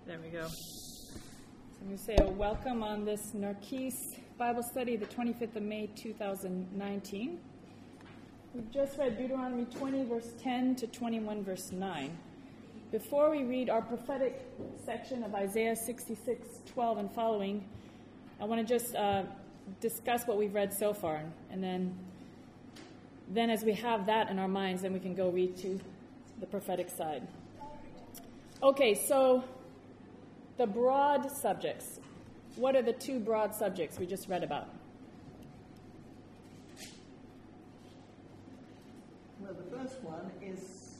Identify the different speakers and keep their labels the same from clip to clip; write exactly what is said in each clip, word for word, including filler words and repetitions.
Speaker 1: There we go. So I'm going to say a welcome on this Narkis Bible study, the twenty-fifth of May, two thousand nineteen. We've just read Deuteronomy twenty, verse ten to twenty-one, verse nine. Before we read our prophetic section of Isaiah sixty-six, twelve and following, I want to just uh, discuss what we've read so far. And then, then as we have that in our minds, then we can go read to the prophetic side. Okay, so the broad subjects. What are the two broad subjects we just read about?
Speaker 2: Well, the first one is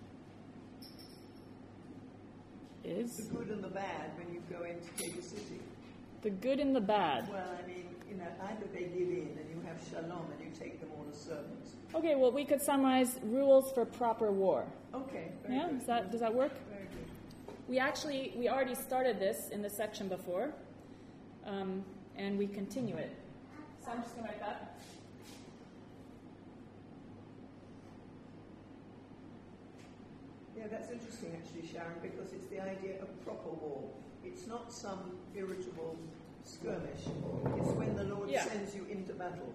Speaker 1: Is
Speaker 2: the good and the bad when you go in to take a city.
Speaker 1: the good and the bad.
Speaker 2: Well, I mean, you know, either they give in and you have shalom and you take them all as servants.
Speaker 1: Okay, well, we could summarize rules for proper war.
Speaker 2: Okay. Very
Speaker 1: Yeah,
Speaker 2: good.
Speaker 1: does that, does that work?
Speaker 2: Very good.
Speaker 1: We actually, we already started this in the section before, um, and we continue it. So I'm just going to write that.
Speaker 2: Yeah, that's interesting actually, Sharon, because it's the idea of proper war. It's not some irritable skirmish. It's when the Lord
Speaker 1: Yeah.
Speaker 2: sends you into battle.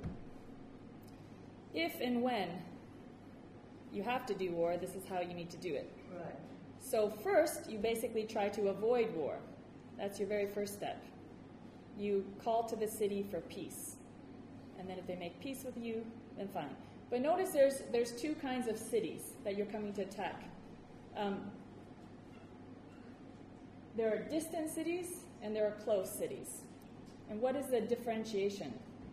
Speaker 1: If and when you have to do war, this is how you need to do it.
Speaker 2: Right.
Speaker 1: So first, you basically try to avoid war. That's your very first step. You call to the city for peace. And then if they make peace with you, then fine. But notice there's there's two kinds of cities that you're coming to attack. Um, there are distant cities and there are close cities. And what is the differentiation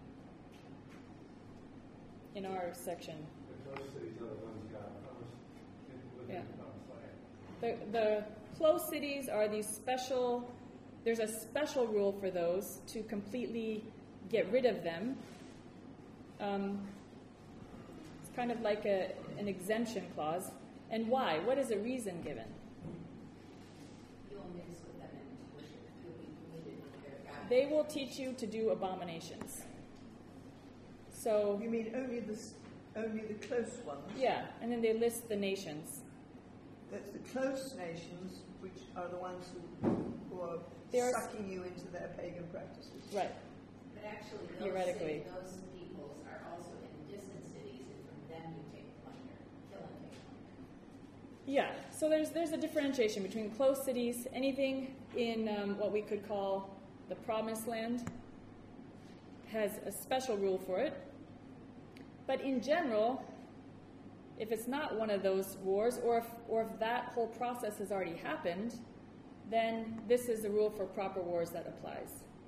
Speaker 1: in our section?
Speaker 3: The close cities are the ones God promised within
Speaker 1: Yeah.
Speaker 3: the promised land.
Speaker 1: The, the closed cities are these special, there's a special rule for those to completely get rid of them. Um, it's kind of like a, an exemption clause. And why? What is the reason given?
Speaker 4: You'll mix with them and worship. You'll be polluted with their God.
Speaker 1: They will teach you to do abominations. So,
Speaker 2: You mean only the s- only the close ones?
Speaker 1: yeah, and then they list the nations.
Speaker 2: That's the close nations, which are the ones who, who are
Speaker 1: They are-
Speaker 2: sucking you into their pagan practices.
Speaker 1: Right.
Speaker 4: But actually, those,
Speaker 1: Theoretically.
Speaker 4: city, those peoples are also in distant cities, and from them you take plunder, kill and take plunder.
Speaker 1: Yeah, so there's there's a differentiation between close cities, anything in um, what we could call the promised land has a special rule for it. But in general, if it's not one of those wars, or if, or if that whole process has already happened, then this is the rule for proper wars that applies.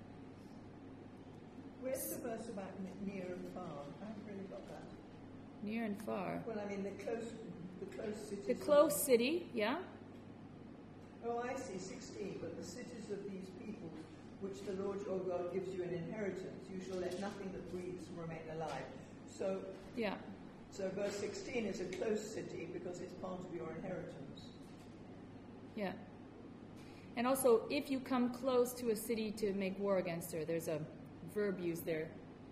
Speaker 2: Where's the verse about n- near and far? I haven't really got that.
Speaker 1: Near and far.
Speaker 2: Well, I mean, the close, the close cities.
Speaker 1: The close city, yeah?
Speaker 2: Oh, I see, sixteen. But the cities of these people, which the Lord your God gives you in inheritance, you shall let nothing that breathes remain alive. So,
Speaker 1: Yeah.
Speaker 2: so verse sixteen is a close city because it's part of your inheritance.
Speaker 1: Yeah. And also, if you come close to a city to make war against her, there's a verb used there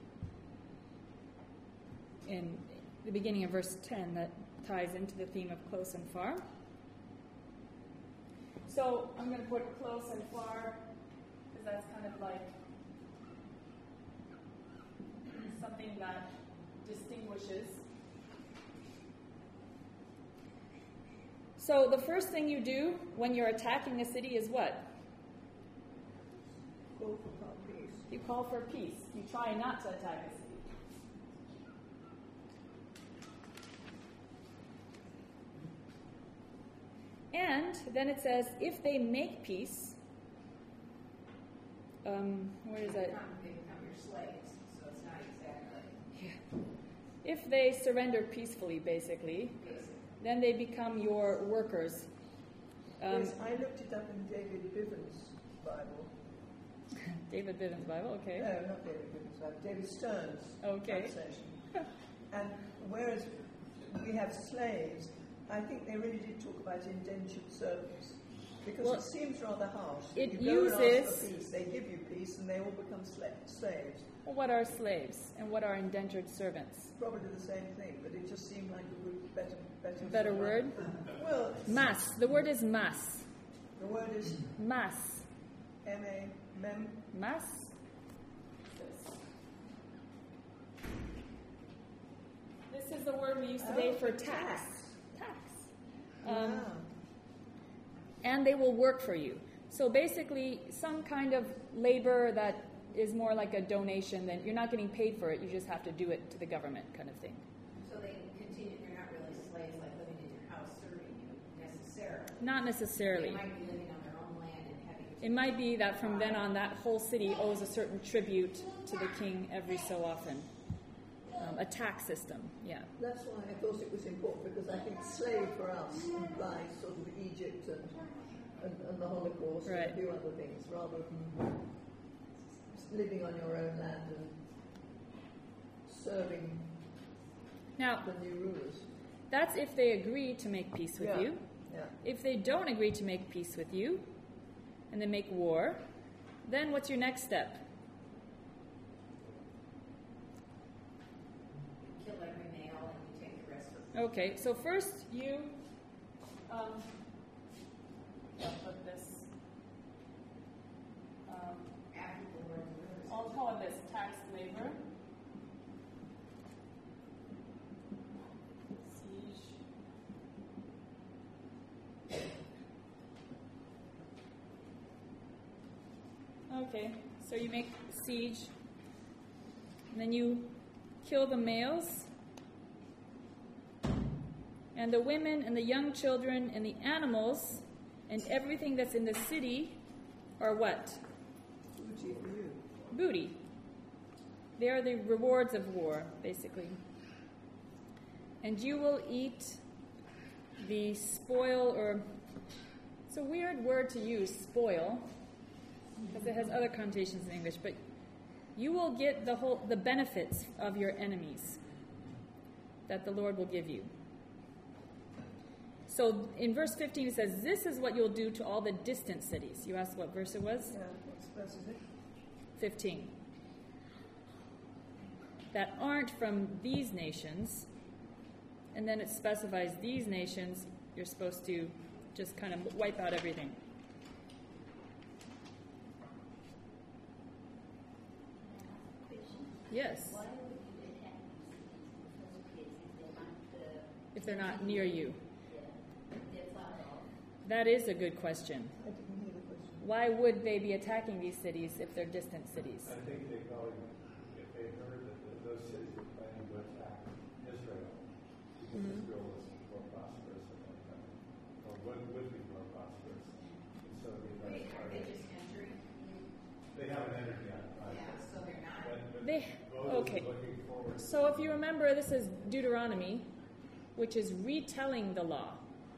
Speaker 1: in the beginning of verse ten that ties into the theme of close and far. So I'm going to put close and far because that's kind of like something that distinguishes. So the first thing you do when you're attacking a city is what?
Speaker 2: Call for peace.
Speaker 1: You call for peace. You try not to attack a city. And then it says, if they make peace, um, where is
Speaker 4: They
Speaker 1: that?
Speaker 4: become, they become your slaves, so it's not exactly
Speaker 1: Yeah. If they surrender peacefully, basically,
Speaker 4: basic.
Speaker 1: then they become your workers. Um,
Speaker 2: Yes, I looked it up in David Bivens' Bible.
Speaker 1: David Bivens' Bible, okay.
Speaker 2: No, not David Bivens' Bible. David Stern's
Speaker 1: Okay.
Speaker 2: translation. And whereas we have slaves, I think they really did talk about indentured servants. Because
Speaker 1: Well,
Speaker 2: it seems rather harsh.
Speaker 1: it
Speaker 2: you go and ask for
Speaker 1: uses-
Speaker 2: peace, they give you peace, and they all become sla- slaves.
Speaker 1: Well, what are slaves and what are indentured servants?
Speaker 2: Probably the same thing, but it just seemed like a good, better, better,
Speaker 1: Better word?
Speaker 2: Well,
Speaker 1: Mas. The word is mas.
Speaker 2: The word is
Speaker 1: Mas.
Speaker 2: M A, mem.
Speaker 1: Mas. This is the word we use today
Speaker 2: Oh,
Speaker 1: for
Speaker 2: tax.
Speaker 1: tax. Tax. Um,
Speaker 2: Wow.
Speaker 1: and they will work for you. So basically, some kind of labor that is more like a donation, than you're not getting paid for it, you just have to do it to the government kind of thing.
Speaker 4: So they continue, they're not really slaves like living in your house serving you necessarily.
Speaker 1: Not necessarily.
Speaker 4: They might be living on their own land and having to.
Speaker 1: It might be that from then on, that whole city owes a certain tribute to the king every so often. Um, a tax system, yeah.
Speaker 5: That's why I thought it was important, because I think slave for us implies sort of Egypt and, and, and the Holocaust
Speaker 1: Right.
Speaker 5: and a few other things, rather than living on your own land and serving
Speaker 1: Now,
Speaker 5: the new rulers.
Speaker 1: that's if they agree to make peace with
Speaker 5: Yeah.
Speaker 1: you.
Speaker 5: Yeah.
Speaker 1: If they don't agree to make peace with you, and they make war, then what's your next step?
Speaker 4: Kill every male and you take the rest for.
Speaker 1: Okay, so first you, um, I'll put this, um,
Speaker 4: After the world rulers.
Speaker 1: I'll call it this, tax labor. Siege. Okay, so you make siege, and then you kill the males, and the women and the young children and the animals and everything that's in the city are what?
Speaker 2: Booty for you.
Speaker 1: Booty. They are the rewards of war, basically. And you will eat the spoil, or it's a weird word to use, spoil, because it has other connotations in English, but you will get the whole the benefits of your enemies that the Lord will give you. So in verse fifteen it says, this is what you'll do to all the distant cities. You asked what verse it was?
Speaker 2: Yeah, what's verse is it?
Speaker 1: fifteen. That aren't from these nations, and then it specifies these nations, you're supposed to just kind of wipe out everything. Yes,
Speaker 6: Why would you attack those kids if they're not, uh,
Speaker 1: if they're not near you.
Speaker 6: they're far off?
Speaker 1: That is a good question.
Speaker 2: I didn't hear the question.
Speaker 1: Why would they be attacking these cities if they're distant cities?
Speaker 3: I think they probably, if they heard that th- those cities were planning to attack Israel, because
Speaker 1: Mhm.
Speaker 3: Israel was more prosperous at that time, or would, would be more prosperous. And so they
Speaker 4: Wait,
Speaker 3: tried
Speaker 4: are
Speaker 3: to
Speaker 4: they
Speaker 3: target-
Speaker 4: just entering?
Speaker 3: They haven't entered yet. right?
Speaker 4: Yeah, so they're not.
Speaker 3: But- but
Speaker 1: They-
Speaker 3: Moses
Speaker 1: okay.
Speaker 3: is looking forward.
Speaker 1: So if you remember, this is Deuteronomy, which is retelling the law.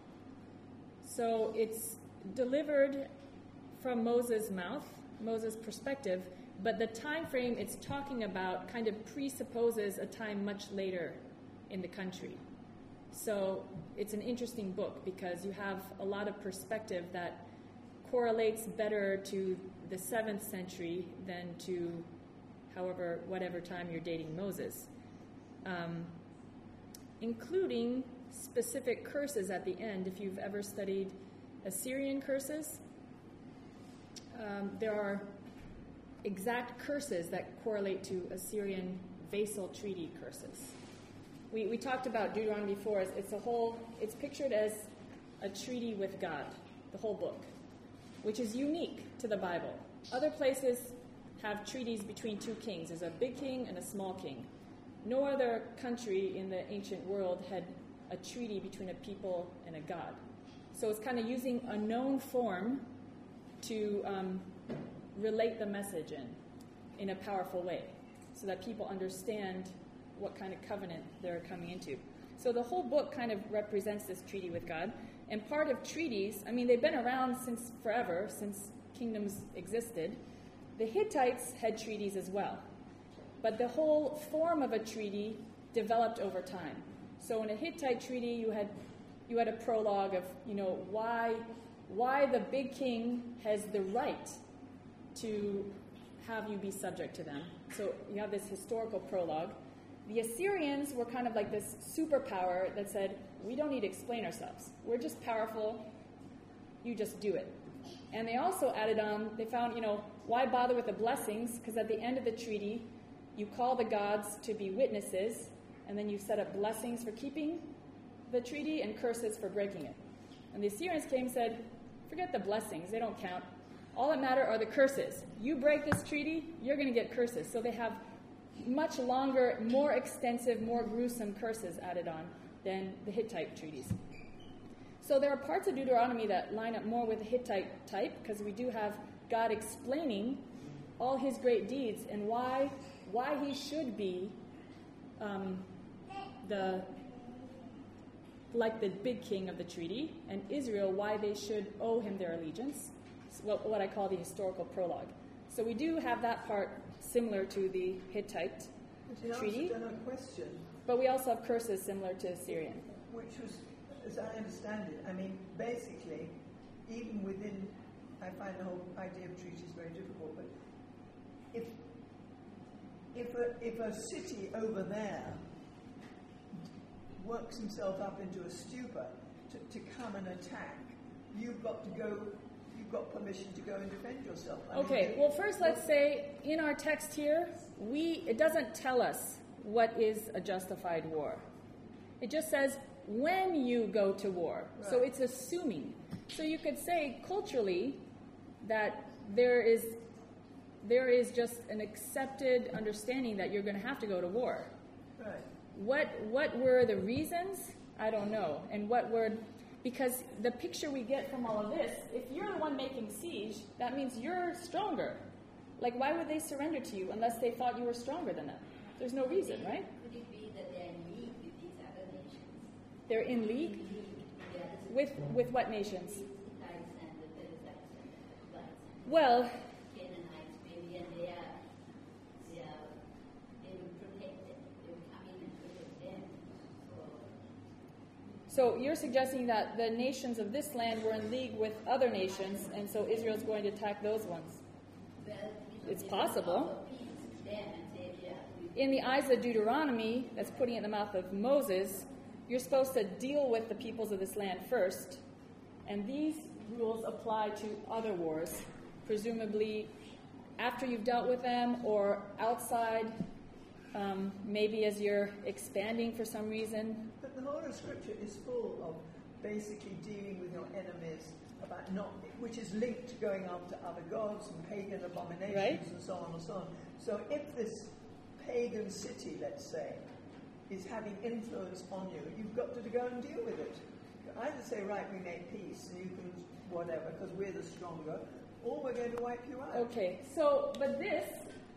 Speaker 1: So it's delivered from Moses' mouth, Moses' perspective, but the time frame it's talking about kind of presupposes a time much later in the country. So it's an interesting book because you have a lot of perspective that correlates better to the seventh century than to however, whatever time you're dating Moses. Um, including specific curses at the end. If you've ever studied Assyrian curses, um, there are exact curses that correlate to Assyrian vassal treaty curses. We, we talked about Deuteronomy before. It's, it's a whole. It's pictured as a treaty with God, the whole book, which is unique to the Bible. Other places have treaties between two kings. There's a big king and a small king. No other country in the ancient world had a treaty between a people and a god. So it's kind of using a known form to um, relate the message in, in a powerful way, so that people understand what kind of covenant they're coming into. So the whole book kind of represents this treaty with God. And part of treaties, I mean, they've been around since forever, since kingdoms existed. The Hittites had treaties as well. But the whole form of a treaty developed over time. So in a Hittite treaty, you had you had a prologue of, you know, why why the big king has the right to have you be subject to them. So you have this historical prologue. The Assyrians were kind of like this superpower that said, we don't need to explain ourselves. We're just powerful. You just do it. And they also added on, they found, you know, why bother with the blessings? Because at the end of the treaty, you call the gods to be witnesses, and then you set up blessings for keeping the treaty and curses for breaking it. And the Assyrians came and said, forget the blessings, they don't count. All that matter are the curses. You break this treaty, you're going to get curses. So they have much longer, more extensive, more gruesome curses added on than the Hittite treaties. So there are parts of Deuteronomy that line up more with the Hittite type, because we do have God explaining all his great deeds and why why he should be um, the like the big king of the treaty, and Israel why they should owe him their allegiance. What, what I call the historical prologue. So we do have that part similar to the Hittite
Speaker 2: But in
Speaker 1: treaty,
Speaker 2: answer to her question,
Speaker 1: but we also have curses similar to Assyrian.
Speaker 2: which was, as I understand it, I mean, basically, even within, I find the whole idea of treaties very difficult, but if if a, if a city over there works himself up into a stupor to, to come and attack, you've got to go, you've got permission to go and defend yourself. I mean,
Speaker 1: Okay,
Speaker 2: they-
Speaker 1: well first let's say in our text here, we it doesn't tell us what is a justified war. It just says when you go to war. So
Speaker 2: Right.
Speaker 1: it's assuming. So you could say culturally that there is there is just an accepted understanding that you're going to have to go to war.
Speaker 2: Right.
Speaker 1: What what were the reasons? I don't know. And what were, because the picture we get from all of this, if you're the one making siege, that means you're stronger. Like, why would they surrender to you unless they thought you were stronger than them? There's no reason, right?
Speaker 6: Could it be that they're in league with these other nations?
Speaker 1: They're in league
Speaker 6: In league with the others?
Speaker 1: with with what nations?
Speaker 6: The Hittites and the Perizzites and the Hivites and
Speaker 1: Well,
Speaker 6: the Canaanites, maybe, and they are, they are, they will protect them. They will come in and protect them. So,
Speaker 1: so you're suggesting that the nations of this land were in league with other nations, and so Israel's going to attack those ones.
Speaker 6: well, you know,
Speaker 1: It's
Speaker 6: they will
Speaker 1: possible.
Speaker 6: offer peace to them and say, yeah, we
Speaker 1: In the eyes of Deuteronomy, that's putting it in the mouth of Moses, you're supposed to deal with the peoples of this land first, and these rules apply to other wars, presumably after you've dealt with them or outside, um, maybe as you're expanding for some reason.
Speaker 2: But the whole of Scripture is full of basically dealing with your enemies, about not, which is linked to going after other gods and pagan abominations
Speaker 1: Right.
Speaker 2: and so on and so on. So if this pagan city, let's say, is having influence on you, you've got to go and deal with it. You either say, right, we make peace and you can whatever, because we're the stronger, or we're going to wipe you out.
Speaker 1: Okay, so, but this,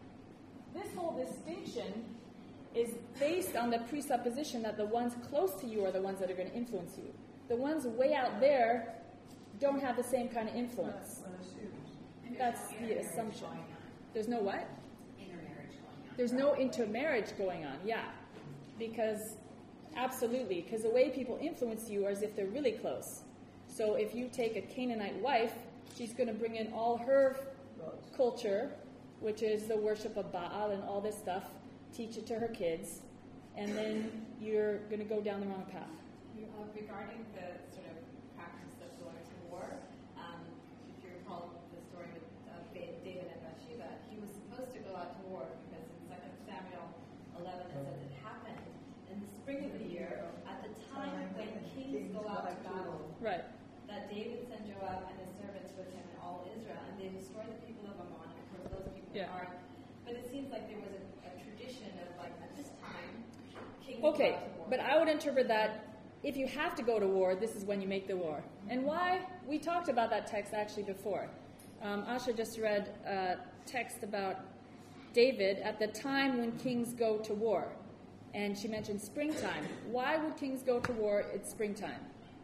Speaker 1: this whole distinction is based on the presupposition that the ones close to you are the ones that are going to influence you. The ones way out there don't have the same kind of influence.
Speaker 2: One assumes.
Speaker 4: And there's
Speaker 1: That's
Speaker 4: no
Speaker 1: the
Speaker 4: intermarriage
Speaker 1: assumption.
Speaker 4: going on.
Speaker 1: There's no what?
Speaker 4: Intermarriage going on.
Speaker 1: There's no intermarriage going on, yeah. Because, absolutely, because the way people influence you are as if they're really close. So if you take a Canaanite wife, she's going to bring in all her
Speaker 2: Gods.
Speaker 1: culture, which is the worship of Baal and all this stuff, teach it to her kids, and then you're going to go down the wrong path.
Speaker 7: Uh, regarding the sort of practice of going to war, um, if you recall the story with uh, David and Bathsheba, he was supposed to go out to war because in Second Samuel eleven it says it happened in the spring of the year at the time when kings go out to battle,
Speaker 1: Right.
Speaker 7: that David sent Joab and his servants with him and all Israel, and they destroyed the people of Ammon. Of course, those people
Speaker 1: Yeah.
Speaker 7: are. But it seems like there was a, a tradition of like at this time, kings go
Speaker 1: Okay,
Speaker 7: out to war.
Speaker 1: but I would interpret that if you have to go to war, this is when you make the war. And why? We talked about that text actually before. Um, Asha just read a text about David at the time when kings go to war. And she mentioned springtime. Why would kings go to war at springtime?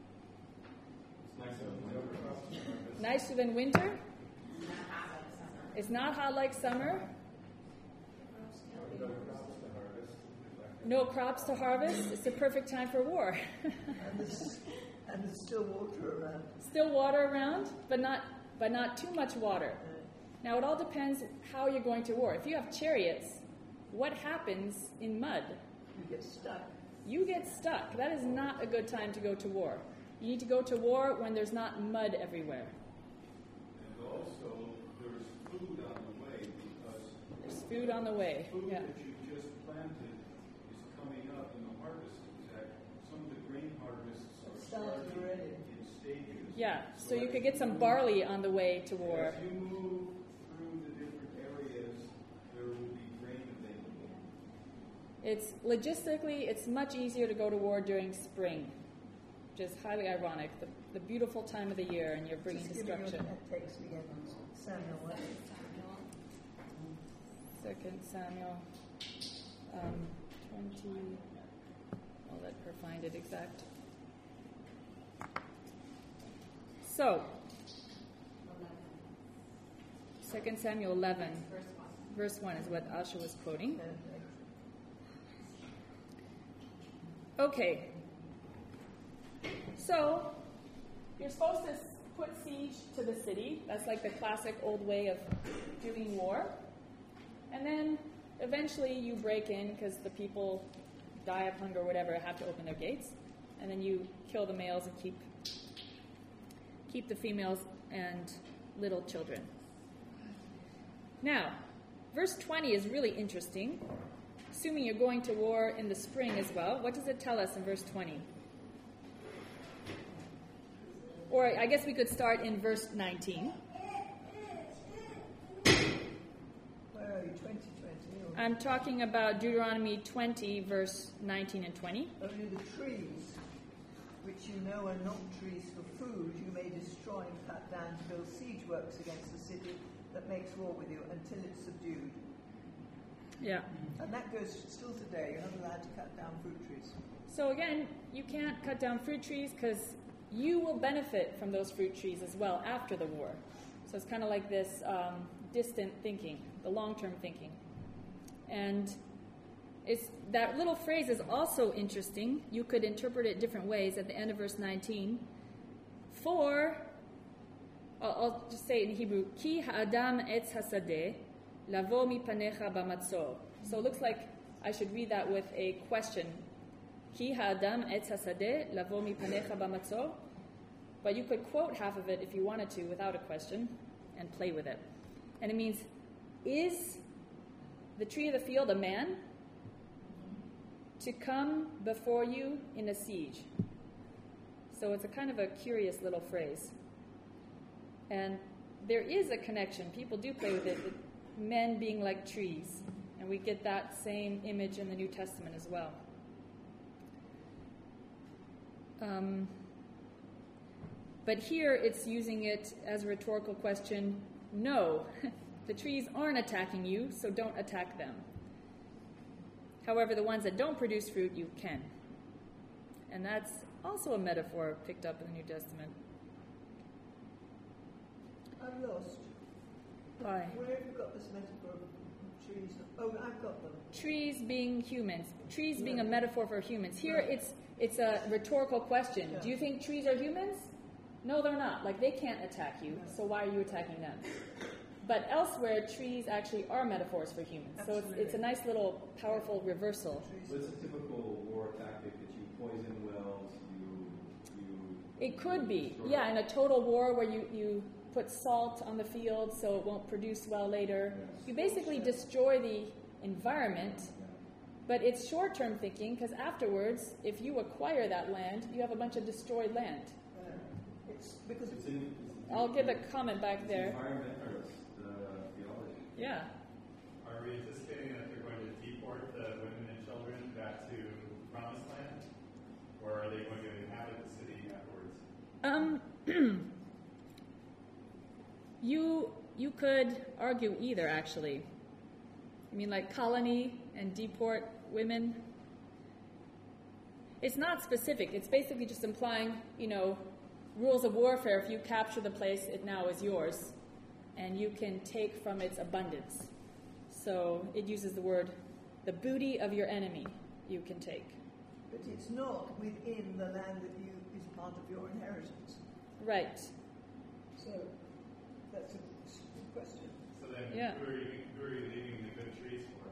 Speaker 1: Nicer than winter? It's not hot like summer. No crops to harvest. It's the perfect time for war.
Speaker 2: And there's, and there's still water around.
Speaker 1: Still water around, but not but not too much water. Now it all depends how you're going to war. If you have chariots, what happens in mud?
Speaker 2: You get stuck.
Speaker 1: You get stuck. That is not a good time to go to war. You need to go to war when there's not mud everywhere.
Speaker 3: also, there's food on the way because
Speaker 1: There's food on the way.
Speaker 3: food
Speaker 1: Yeah.
Speaker 3: that you just planted is coming up in the harvest. Exact. Some of the grain harvests are
Speaker 5: It started
Speaker 3: starting
Speaker 5: already.
Speaker 3: in stages.
Speaker 1: Yeah. So you
Speaker 3: as
Speaker 1: could get some
Speaker 3: move-
Speaker 1: barley on the way to war.
Speaker 3: As you move through the different areas, there will be grain available.
Speaker 1: It's logistically, it's much easier to go to war during spring, which is highly ironic. The, the beautiful time of the year, and you're bringing
Speaker 5: Just give me your
Speaker 1: destruction.
Speaker 5: text again, Samuel. what?
Speaker 1: Second Samuel, um, twenty. I'll let her find it exact. So, Second Samuel eleven, verse one is what Asha was quoting. Okay. So, you're supposed to s- put siege to the city. That's like the classic old way of doing war. And then eventually you break in because the people die of hunger or whatever, have to open their gates. And then you kill the males and keep keep the females and little children. Now, verse twenty is really interesting. Assuming you're going to war in the spring as well, what does it tell us in verse twenty? Or I guess we could start in verse nineteen.
Speaker 5: Where are you? twenty twenty? Or
Speaker 1: I'm talking about Deuteronomy twenty, verse nineteen and twenty.
Speaker 5: only the trees, which you know are not trees for food, you may destroy and cut down to build siege works against the city that makes war with you until it's subdued.
Speaker 1: Yeah.
Speaker 5: And that goes still today. You're not allowed to cut down fruit trees.
Speaker 1: So again, you can't cut down fruit trees because you will benefit from those fruit trees as well after the war. So it's kind of like this um, distant thinking, the long-term thinking. And it's, that little phrase is also interesting. You could interpret it different ways at the end of verse nineteen. For, I'll, I'll just say it in Hebrew, Ki ha'adam etz hasadeh, lavo mipanecha bamatzor. So it looks like I should read that with a question. Ki ha'adam etz hasadeh, lavo mipanecha bamatzor. But you could quote half of it if you wanted to without a question and play with it. And it means, is the tree of the field a man to come before you in a siege? So it's a kind of a curious little phrase. And there is a connection. People do play with it, with men being like trees. And we get that same image in the New Testament as well. Um, but here it's using it as a rhetorical question. No, the trees aren't attacking you, so don't attack them. However, the ones that don't produce fruit, you can. And that's also a metaphor picked up in the New Testament.
Speaker 5: I'm lost.
Speaker 1: Why?
Speaker 5: Where have you got this metaphor of trees? Oh, I've got them.
Speaker 1: Trees being humans. Trees being a metaphor for humans. Here it's it's a rhetorical question.
Speaker 5: Yeah.
Speaker 1: Do you think trees are humans? No, they're not. Like, they can't attack you, so why are you attacking them? But elsewhere, trees actually are metaphors for humans. So it's, it's a nice little powerful reversal.
Speaker 3: So it's a typical war tactic that you poison wells, you you.
Speaker 1: It could be.
Speaker 3: destroy-
Speaker 1: Yeah, in a total war where you, you put salt on the field so it won't produce well later.
Speaker 3: Yes.
Speaker 1: You basically destroy the environment, but it's short-term thinking because afterwards, if you acquire that land, you have a bunch of destroyed land.
Speaker 5: Uh, it's because
Speaker 3: It's in, it's
Speaker 1: I'll give a comment back
Speaker 3: it's
Speaker 1: there.
Speaker 3: environment or it's the theology.
Speaker 1: Yeah.
Speaker 8: Are we anticipating that they're going to deport the women and children back to Promised Land? Or are they going to inhabit the city afterwards?
Speaker 1: Um, you you could argue either, actually. I mean, like colony and deport women. It's not specific. It's basically just implying, you know, rules of warfare. If you capture the place, it now is yours, and you can take from its abundance. So it uses the word, the booty of your enemy you can take.
Speaker 5: but it's not within the land that you is part of your inheritance.
Speaker 1: Right.
Speaker 5: So that's a good question.
Speaker 8: So then,
Speaker 1: Yeah.
Speaker 8: who, are you, who are you leaving the good trees for?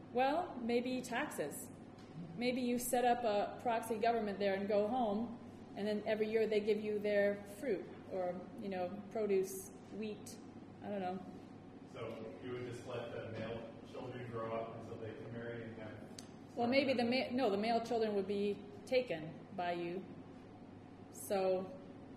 Speaker 1: Well, maybe taxes. Maybe you set up a proxy government there and go home, And then every year they give you their fruit or, you know, produce, wheat, I don't know.
Speaker 8: So you would just let the male children grow up until they can marry and have...
Speaker 1: Well, maybe the ma- no, the male children would be taken by you. So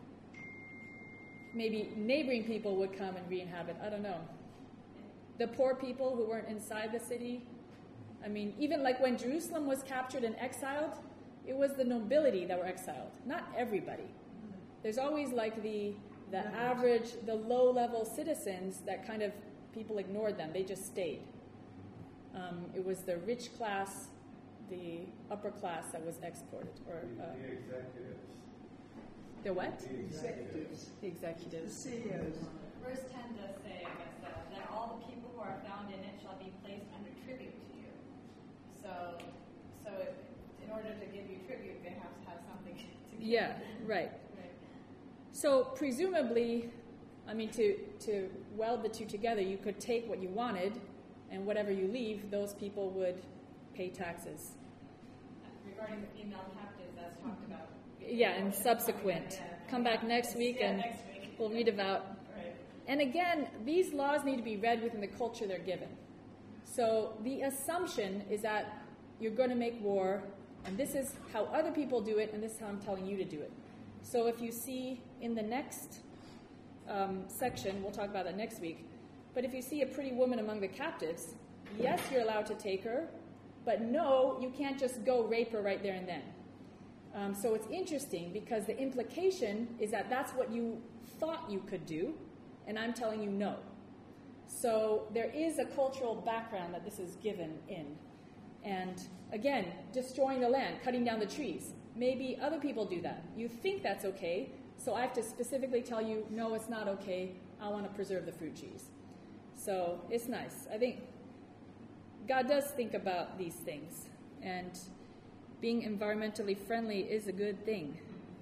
Speaker 1: maybe neighboring people would come and re-inhabit. I don't know. The poor people who weren't inside the city. I mean, even like when Jerusalem was captured and exiled, it was the nobility that were exiled, not everybody. There's always like the the average, the low-level citizens that kind of people ignored them. They just stayed. Um, it was the rich class, the upper class that was exported. Or
Speaker 3: The,
Speaker 1: uh,
Speaker 3: the executives.
Speaker 1: the what?
Speaker 3: The executives.
Speaker 1: The executives.
Speaker 2: The C E Os.
Speaker 7: Verse ten does say, I guess, that, that all the people who are found in it shall be placed under tribute to you. So, so if, in order to give you tribute, they have to have something to give.
Speaker 1: Yeah, right.
Speaker 7: Right.
Speaker 1: So presumably, I mean, to, to weld the two together, you could take what you wanted, and whatever you leave, those people would pay taxes.
Speaker 7: Regarding the female captives, that's talked about.
Speaker 1: Yeah, and subsequent.
Speaker 7: Yeah.
Speaker 1: Come back next week
Speaker 7: Yeah,
Speaker 1: and
Speaker 7: next week.
Speaker 1: we'll read about.
Speaker 7: Right.
Speaker 1: And again, these laws need to be read within the culture they're given. So the assumption is that you're going to make war, and this is how other people do it, and this is how I'm telling you to do it. So if you see in the next um, section, we'll talk about that next week, but if you see a pretty woman among the captives, yes, you're allowed to take her, but no, you can't just go rape her right there and then. Um, so it's interesting because the implication is that that's what you thought you could do, and I'm telling you no. So there is a cultural background that this is given in. And again, destroying the land, cutting down the trees. Maybe other people do that. You think that's okay, so I have to specifically tell you, no, it's not okay. I want to preserve the fruit trees. So it's nice. I think God does think about these things, and being environmentally friendly is a good thing.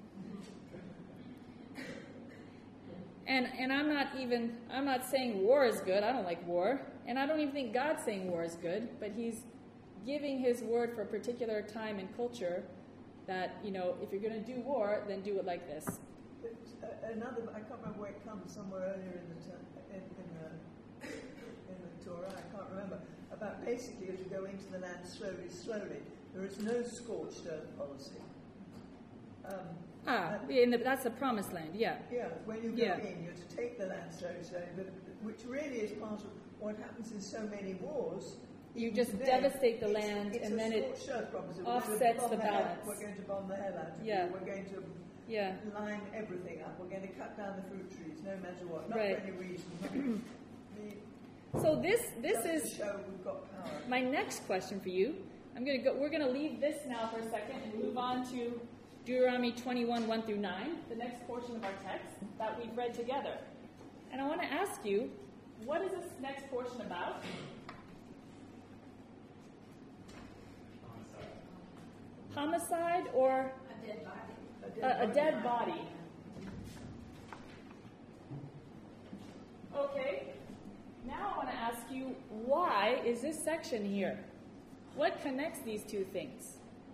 Speaker 1: And and I'm not even, I'm not saying war is good. I don't like war. And I don't even think God's saying war is good, but he's giving his word for a particular time and culture that, you know, if you're going to do war, then do it like this.
Speaker 2: But, uh, another, I can't remember where it comes, somewhere earlier in the in, in the in the Torah, I can't remember, about basically as you go into the land slowly, slowly. There is no scorched earth policy. Um,
Speaker 1: Ah,
Speaker 2: uh,
Speaker 1: in the, that's the promised land, yeah.
Speaker 2: Yeah, when you go
Speaker 1: Yeah.
Speaker 2: in, you're to take the land slowly, slowly, but which really is part of what happens in so many wars.
Speaker 1: You just
Speaker 2: Today,
Speaker 1: devastate the
Speaker 2: it's-
Speaker 1: land,
Speaker 2: it's
Speaker 1: and
Speaker 2: a
Speaker 1: then it
Speaker 2: scorched earth problem. So we're
Speaker 1: offsets
Speaker 2: going to bomb
Speaker 1: the
Speaker 2: hell-
Speaker 1: balance.
Speaker 2: We're going to bomb the hell out of
Speaker 1: Yeah.
Speaker 2: you. We're going to
Speaker 1: Yeah.
Speaker 2: line everything up. We're going to cut down the fruit trees, no matter what. Not
Speaker 1: Right.
Speaker 2: for any reason. The-
Speaker 1: So this this
Speaker 2: just
Speaker 1: is
Speaker 2: to show we've got power.
Speaker 1: my next question for you. I'm gonna go. We're gonna leave this now for a second and move on to Deuteronomy twenty-one, one through nine, the next portion of our text that we've read together. And I want to ask you, what is this next portion about? Homicide or
Speaker 4: A dead body.
Speaker 1: a, a dead body? Okay. Now I want to ask you, why is this section here? What connects these two things?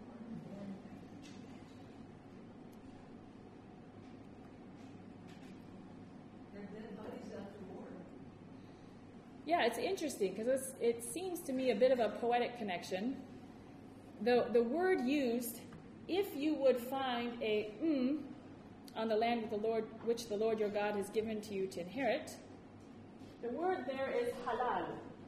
Speaker 4: They're dead bodies after war.
Speaker 1: Yeah, it's interesting because it seems to me a bit of a poetic connection. The, the word used, if you would find a mm on the land with the Lord, which the Lord your God has given to you to inherit, the word there is halal,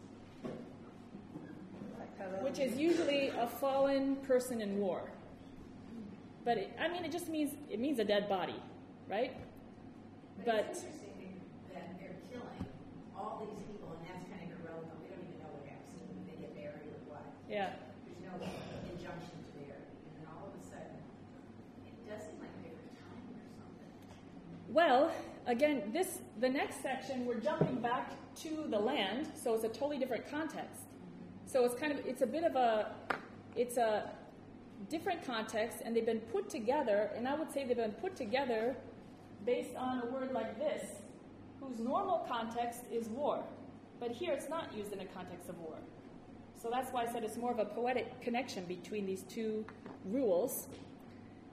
Speaker 2: Like how
Speaker 1: which is usually a fallen person in war. But it, I mean, it just means it means a dead body, right? But
Speaker 4: it's interesting that they're killing all these people, and that's kind of irrelevant. We don't even know what happens to them, if they get married or what.
Speaker 1: yeah,
Speaker 4: There's no injunction to marry. And then all of a sudden, it does seem like a different time or something.
Speaker 1: well, again, this the next section we're jumping back to the land, so it's a totally different context. So it's kind of it's a bit of a it's a different context, and they've been put together, and I would say they've been put together based on a word like this, whose normal context is war. But here it's not used in a context of war. So that's why I said it's more of a poetic connection between these two rules.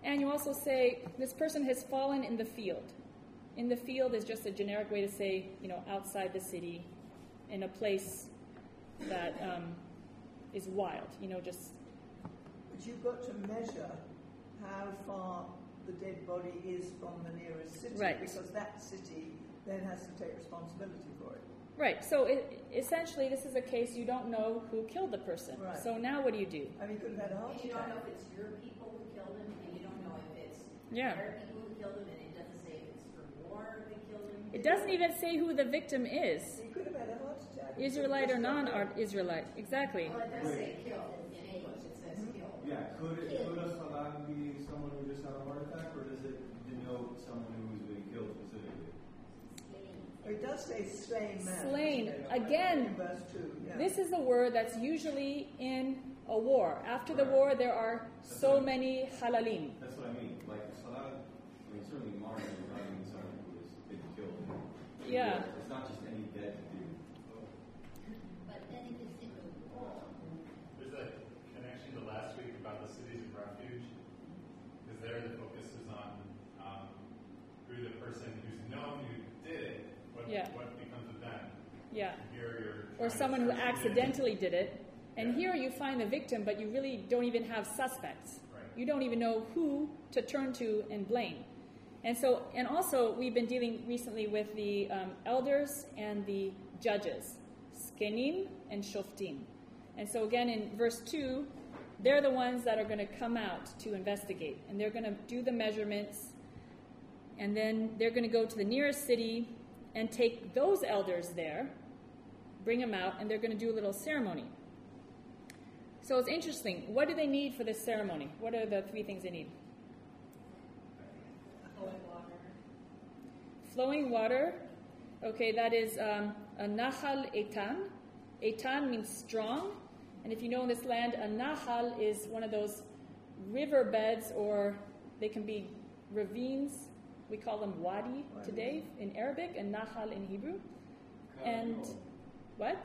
Speaker 1: And you also say, this person has fallen in the field. In the field is just a generic way to say, you know, outside the city, in a place that um, is wild, you know, just...
Speaker 2: But you've got to measure how far the dead body is from the nearest city,
Speaker 1: Right.
Speaker 2: because that city then has to take responsibility for it.
Speaker 1: Right, so it, essentially this is a case you don't know who killed the person.
Speaker 2: Right.
Speaker 1: So now what do you do?
Speaker 2: I mean, you could have had a heart
Speaker 4: And you don't know
Speaker 2: attack.
Speaker 4: if it's your people who killed him, and you don't know if it's
Speaker 1: Yeah.
Speaker 4: their people who killed him, and it doesn't say if it's for war they killed him.
Speaker 1: It doesn't even say who the victim is.
Speaker 2: You could have had a heart attack.
Speaker 1: Israelite or
Speaker 2: Just don't know.
Speaker 1: non-Israelite. Exactly.
Speaker 4: Well, it does say kill in English. It says kill.
Speaker 3: Yeah, could it, could a salam be someone who just had a heart attack, or does it denote someone who was being killed specifically?
Speaker 2: It does say slain man.
Speaker 1: Slain.
Speaker 2: doesn't it?
Speaker 1: Again,
Speaker 2: In verse two, yeah.
Speaker 1: This is a word that's usually in a war. After the
Speaker 3: Right.
Speaker 1: war, there are so many halalim.
Speaker 3: That's what I mean. Like salam, I mean certainly martyrs are not even someone who was been killed.
Speaker 1: Yeah.
Speaker 3: It's not just any dead dude.
Speaker 6: But then it is in the war.
Speaker 8: There's a connection to last week about the cities of refuge, because there the focus is on um, who the person who's known who did it, what,
Speaker 1: Yeah.
Speaker 8: what becomes of them.
Speaker 1: Yeah.
Speaker 8: Here you're
Speaker 1: Or
Speaker 8: trying to
Speaker 1: someone who
Speaker 8: search who did it.
Speaker 1: accidentally did it. And
Speaker 8: Yeah.
Speaker 1: here you find the victim, but you really don't even have suspects.
Speaker 8: Right.
Speaker 1: You don't even know who to turn to and blame. And so, and also, we've been dealing recently with the um, elders and the judges, Skenim and Shoftim. And so, again, in verse two, they're the ones that are going to come out to investigate. And they're going to do the measurements. And then they're going to go to the nearest city and take those elders there, bring them out, and they're going to do a little ceremony. So it's interesting. What do they need for this ceremony? What are the three things they need?
Speaker 7: Flowing water.
Speaker 1: Flowing water. Okay, that is um, a nahal etan. Etan means strong. And if you know in this land, a nahal is one of those riverbeds, or they can be ravines. We call them wadi today in Arabic, and nahal in Hebrew. And what?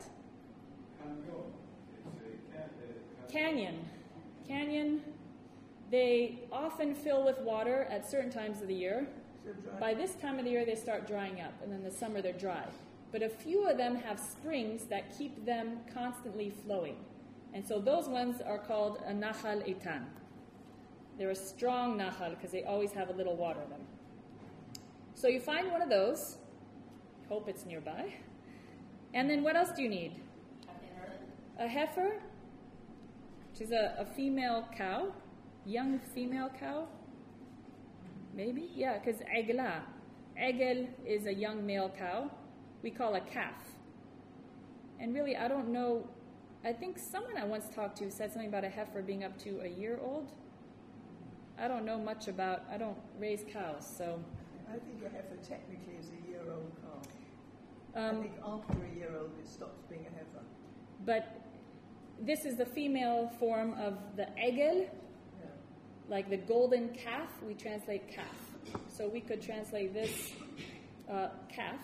Speaker 1: Canyon. Canyon. They often fill with water at certain times of the year.
Speaker 2: So dry.
Speaker 1: By this time of the year, they start drying up, and then the summer they're dry. But a few of them have springs that keep them constantly flowing. And so those ones are called a nahal etan. They're a strong nahal because they always have a little water in them. So you find one of those. Hope it's nearby. And then what else do you need? A heifer, which is a, a female cow, young female cow. Maybe? Yeah, because egla. Egel is a young male cow. We call a calf. And really, I don't know. I think someone I once talked to said something about a heifer being up to a year old. I don't know much about, I don't raise cows, so.
Speaker 2: I think a heifer technically is a year-old calf. I
Speaker 1: Um,
Speaker 2: think after a year old it stops being a heifer.
Speaker 1: but this is the female form of the egel,
Speaker 2: Yeah.
Speaker 1: like the golden calf. We translate calf. So we could translate this uh, calf,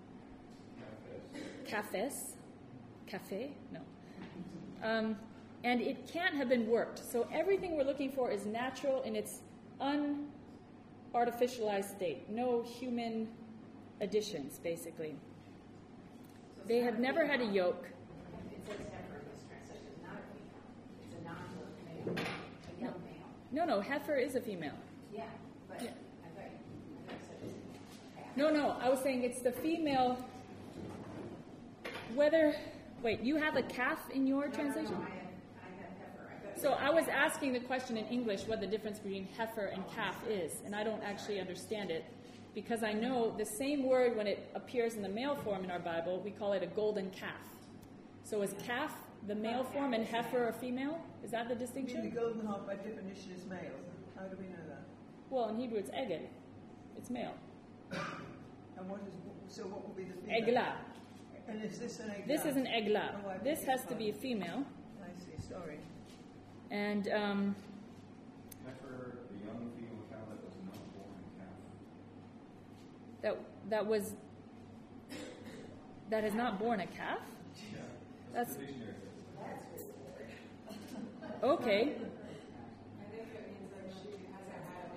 Speaker 1: cafes, cafe, no. Um, and it can't have been worked. So everything we're looking for is natural in its unartificialized state. No human additions, basically. They have never had a yoke.
Speaker 4: It says heifer in this translation. It's not a female. It's a non-male, a young male.
Speaker 1: No, no, heifer is a female.
Speaker 4: Yeah, but
Speaker 1: Yeah.
Speaker 4: I thought you, I thought you said it's a calf.
Speaker 1: No, no, I was saying it's the female. Whether, wait, you have a calf in your
Speaker 4: No, no,
Speaker 1: translation?
Speaker 4: No, I have, I have heifer. I thought you
Speaker 1: So
Speaker 4: said
Speaker 1: I was
Speaker 4: calf.
Speaker 1: asking the question in English what the difference between heifer and calf is, and I don't actually understand it because I know the same word when it appears in the male form in our Bible, we call it a golden calf. So is calf the male form and heifer a female? Is that the
Speaker 2: I mean, the
Speaker 1: distinction?
Speaker 2: golden harp by definition is male. How do we know that?
Speaker 1: Well, in Hebrew it's egel. It's male.
Speaker 2: And what is, so what would be the female?
Speaker 1: Egla.
Speaker 2: And is this an egla?
Speaker 1: This is an egla.
Speaker 2: Oh, I
Speaker 1: This
Speaker 2: beg
Speaker 1: has
Speaker 2: your
Speaker 1: to be a
Speaker 2: pardon.
Speaker 1: female.
Speaker 2: I see, sorry.
Speaker 1: And um,
Speaker 3: Heifer, the young female cow that was not born a calf.
Speaker 1: that that was that has not born a calf.
Speaker 3: Yeah.
Speaker 1: That's-
Speaker 3: the dictionary says.
Speaker 1: Okay.
Speaker 7: I think it means that she hasn't had a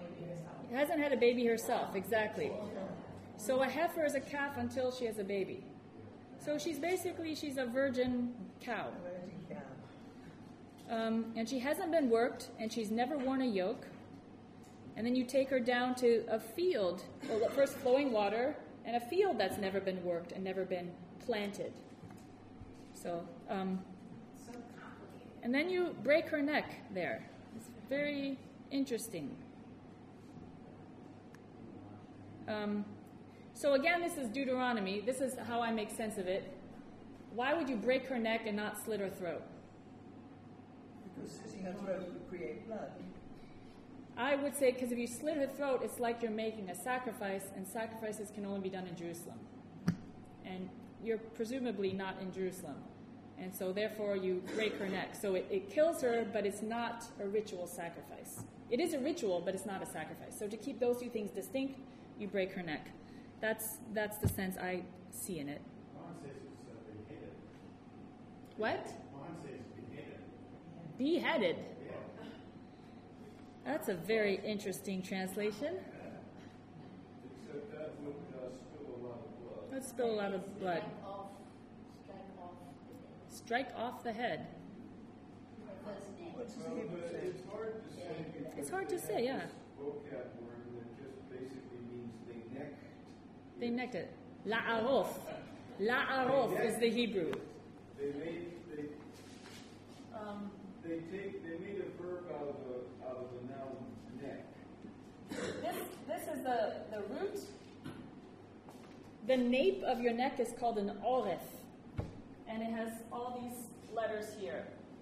Speaker 1: hasn't had a baby herself, exactly. So a heifer is a calf until she has a baby. So she's basically, she's a virgin cow.
Speaker 5: Virgin cow.
Speaker 1: Um, and she hasn't been worked, and she's never worn a yoke. And then you take her down to a field, well, first flowing water, and a field that's never been worked and never been planted. So, um,
Speaker 4: So complicated.
Speaker 1: and then you break her neck there. It's very interesting. Um, so again, this is Deuteronomy. This is how I make sense of it. Why would you break her neck and not slit her throat?
Speaker 5: Because sitting her throat would create blood.
Speaker 1: I would say because if you slit her throat, it's like you're making a sacrifice, and sacrifices can only be done in Jerusalem. And you're presumably not in Jerusalem. And so therefore you break her neck. So it, it kills her, but it's not a ritual sacrifice. It is a ritual, but it's not a sacrifice. So to keep those two things distinct, you break her neck. That's that's the sense I see in it.
Speaker 8: Juan says it's uh, beheaded.
Speaker 1: What?
Speaker 8: Juan says beheaded.
Speaker 1: Beheaded.
Speaker 8: Yeah.
Speaker 1: That's a very interesting translation.
Speaker 3: Except that would uh, spill a lot of blood.
Speaker 1: Let's spill a lot of blood.
Speaker 6: Strike off, strike off the
Speaker 1: Strike off the head.
Speaker 6: first name.
Speaker 5: What's the
Speaker 3: Well,
Speaker 5: Hebrew
Speaker 3: but
Speaker 5: say?
Speaker 3: it's hard to say. because
Speaker 1: It's hard to
Speaker 3: we
Speaker 1: say,
Speaker 3: have
Speaker 1: yeah.
Speaker 3: this vocab word that just basically means they neck.
Speaker 1: They necked it. La'arof. La'arof is the Hebrew.
Speaker 3: They made they
Speaker 1: Um,
Speaker 3: they take they made a verb out of the out of the noun neck.
Speaker 1: this this is the, the root. The nape of your neck is called an oref. And it has all these letters here.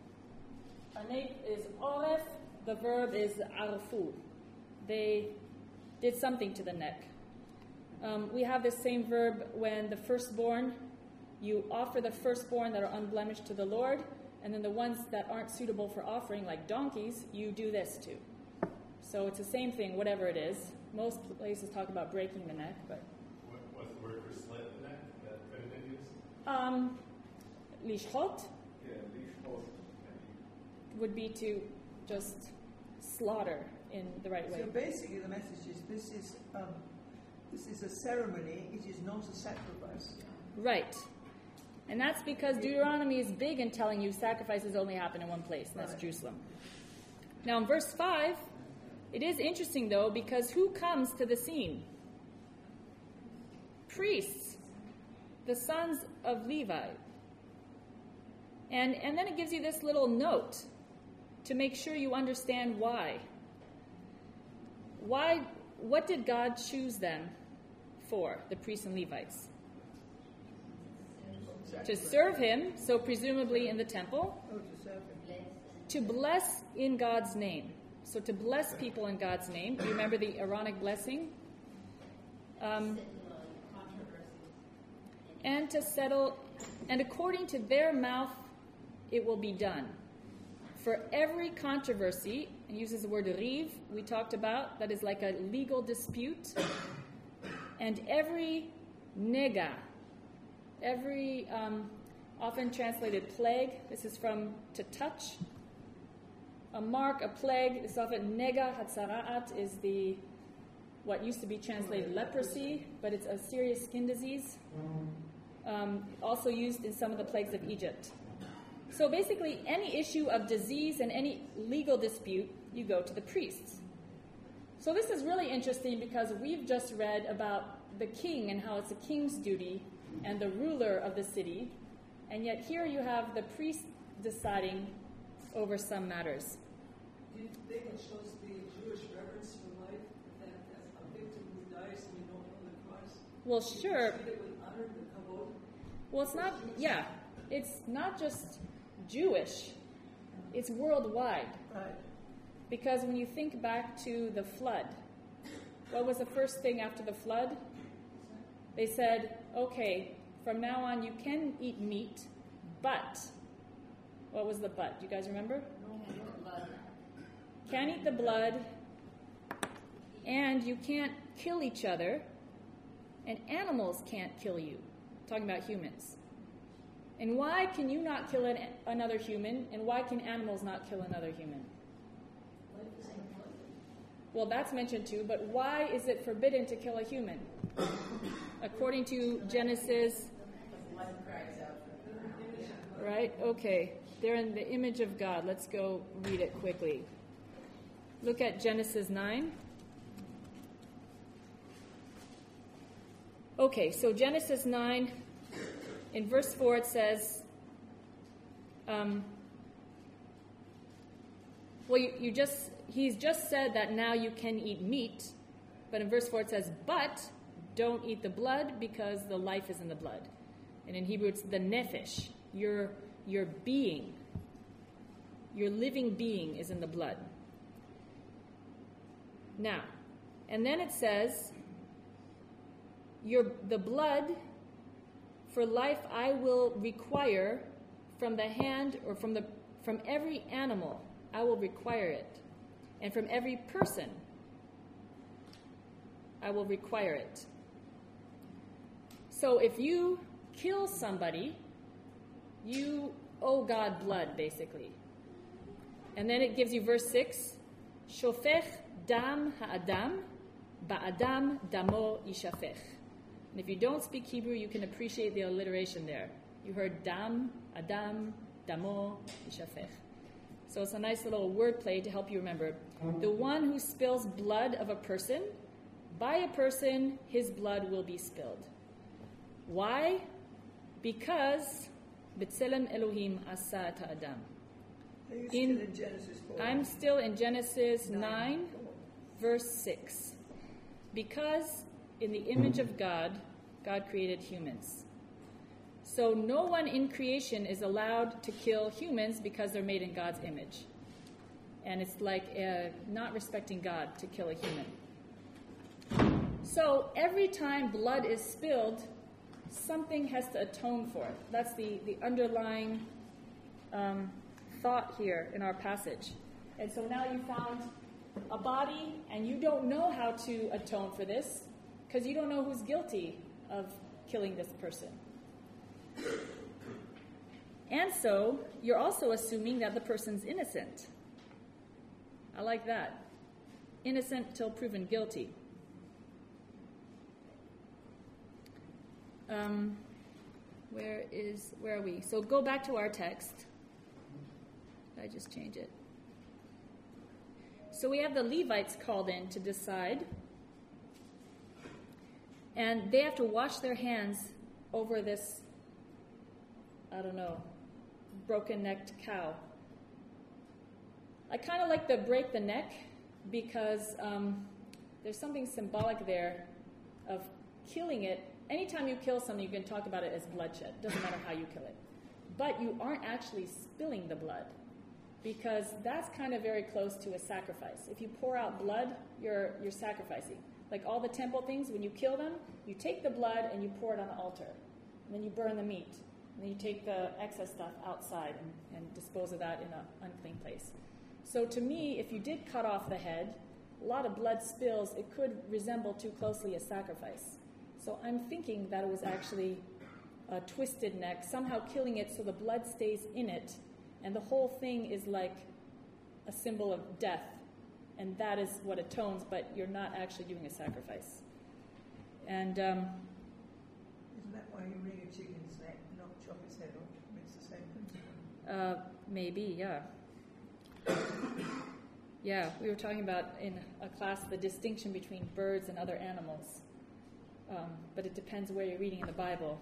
Speaker 1: A nape is oref. The verb is arfu. They did something to the neck. Um, we have this same verb when the firstborn, you offer the firstborn that are unblemished to the Lord, and then the ones that aren't suitable for offering, like donkeys, you do this too. So it's the same thing, whatever it is. Most places talk about breaking the neck, but
Speaker 8: What, what's the word for slit in that? That could have been used?
Speaker 1: um, lishchot
Speaker 3: Yeah, lishchot.
Speaker 1: would be to just slaughter in the right way.
Speaker 5: So basically, the message is this is um, this is a ceremony. It is not a sacrifice.
Speaker 1: Right. And that's because Deuteronomy is big in telling you sacrifices only happen in one place, and that's
Speaker 5: Right.
Speaker 1: Jerusalem. Now, in verse five, it is interesting, though, because who comes to the scene? Priests, the sons of Levi. And, and then it gives you this little note to make sure you understand why. Why? What did God choose them for, the priests and Levites? To serve him, so presumably in the temple,
Speaker 5: Oh, to serve him.
Speaker 1: to bless in God's name. So to bless people in God's name. Do you remember the Aaronic blessing? Um, and to settle, and according to their mouth, it will be done. For every controversy, and uses the word riv, we talked about, that is like a legal dispute, and every nega, every um, often translated plague, this is from to touch, a mark, a plague, is often nega hatzaraat, is the what used to be translated leprosy, but it's a serious skin disease, um, also used in some of the plagues of Egypt. So basically, any issue of disease and any legal dispute, you go to the priests. So this is really interesting because we've just read about the king and how it's a king's duty and the ruler of the city, and yet here you have the priest deciding over some matters.
Speaker 9: Do you think it shows the Jewish reverence for life, that a victim who dies and you don't know the cause?
Speaker 1: Well,
Speaker 9: You
Speaker 1: sure.
Speaker 9: treat it with honor and kavod?
Speaker 1: Well, it's not, yeah, it's not just Jewish, it's worldwide.
Speaker 5: Right.
Speaker 1: Because when you think back to the flood, what was the first thing after the flood? They said, okay, from now on you can eat meat, but, what was the but? Do you guys remember? Can't eat the blood, and you can't kill each other, and animals can't kill you. Talking about humans. And why can you not kill an, another human, and why can animals not kill another human? Well, that's mentioned too, but why is it forbidden to kill a human? According to Genesis,
Speaker 4: One cries out for the
Speaker 1: right? Okay. They're in the image of God. Let's go read it quickly. Look at Genesis nine. Okay, so Genesis nine, in verse four it says, um, well, you, you just, he's just said that now you can eat meat, but in verse four it says, but don't eat the blood because the life is in the blood. And in Hebrew it's the nephesh, your, your being, your living being is in the blood. Now, and then it says, Your, the blood for life I will require from the hand or from the from every animal I will require it, and from every person I will require it. So if you kill somebody, you owe God blood, basically. And then it gives you verse six, Shofech dam ha'adam, ba'adam damo yishafech. And if you don't speak Hebrew, you can appreciate the alliteration there. You heard dam, adam, damo, yishafech. So it's a nice little wordplay to help you remember. The one who spills blood of a person, by a person, his blood will be spilled. Why? Because B'Tselem Elohim asa et ha'adam.
Speaker 2: Are you still
Speaker 1: In-
Speaker 2: in Genesis four?
Speaker 1: I'm still in Genesis
Speaker 2: Nine.
Speaker 1: nine, verse six. Because in the image of God, God created humans. So no one in creation is allowed to kill humans because they're made in God's image. And it's like uh, not respecting God to kill a human. So every time blood is spilled, something has to atone for it. That's the, the underlying um, thought here in our passage. And so now you found a body, and you don't know how to atone for this because you don't know who's guilty of killing this person. And so you're also assuming that the person's innocent. I like that. Innocent till proven guilty. Um, where is, where are we? So go back to our text. I just change it. So we have the Levites called in to decide. And they have to wash their hands over this, I don't know, broken-necked cow. I kind of like the break the neck because um, there's something symbolic there of killing it. Anytime you kill something, you can talk about it as bloodshed. Doesn't matter how you kill it. But you aren't actually spilling the blood because that's kind of very close to a sacrifice. If you pour out blood, you're you're sacrificing. Like all the temple things, when you kill them, you take the blood and you pour it on the altar. And then you burn the meat. And then you take the excess stuff outside and, and dispose of that in an unclean place. So to me, if you did cut off the head, a lot of blood spills, it could resemble too closely a sacrifice. So I'm thinking that it was actually a twisted neck, somehow killing it so the blood stays in it, and the whole thing is like a symbol of death. And that is what atones, but you're not actually doing a sacrifice. And um,
Speaker 2: Isn't that why you wring a chicken's neck, not chop its head off? It's the same principle.
Speaker 1: uh, maybe, yeah. Yeah, we were talking about in a class the distinction between birds and other animals. Um, but it depends where you're reading in the Bible.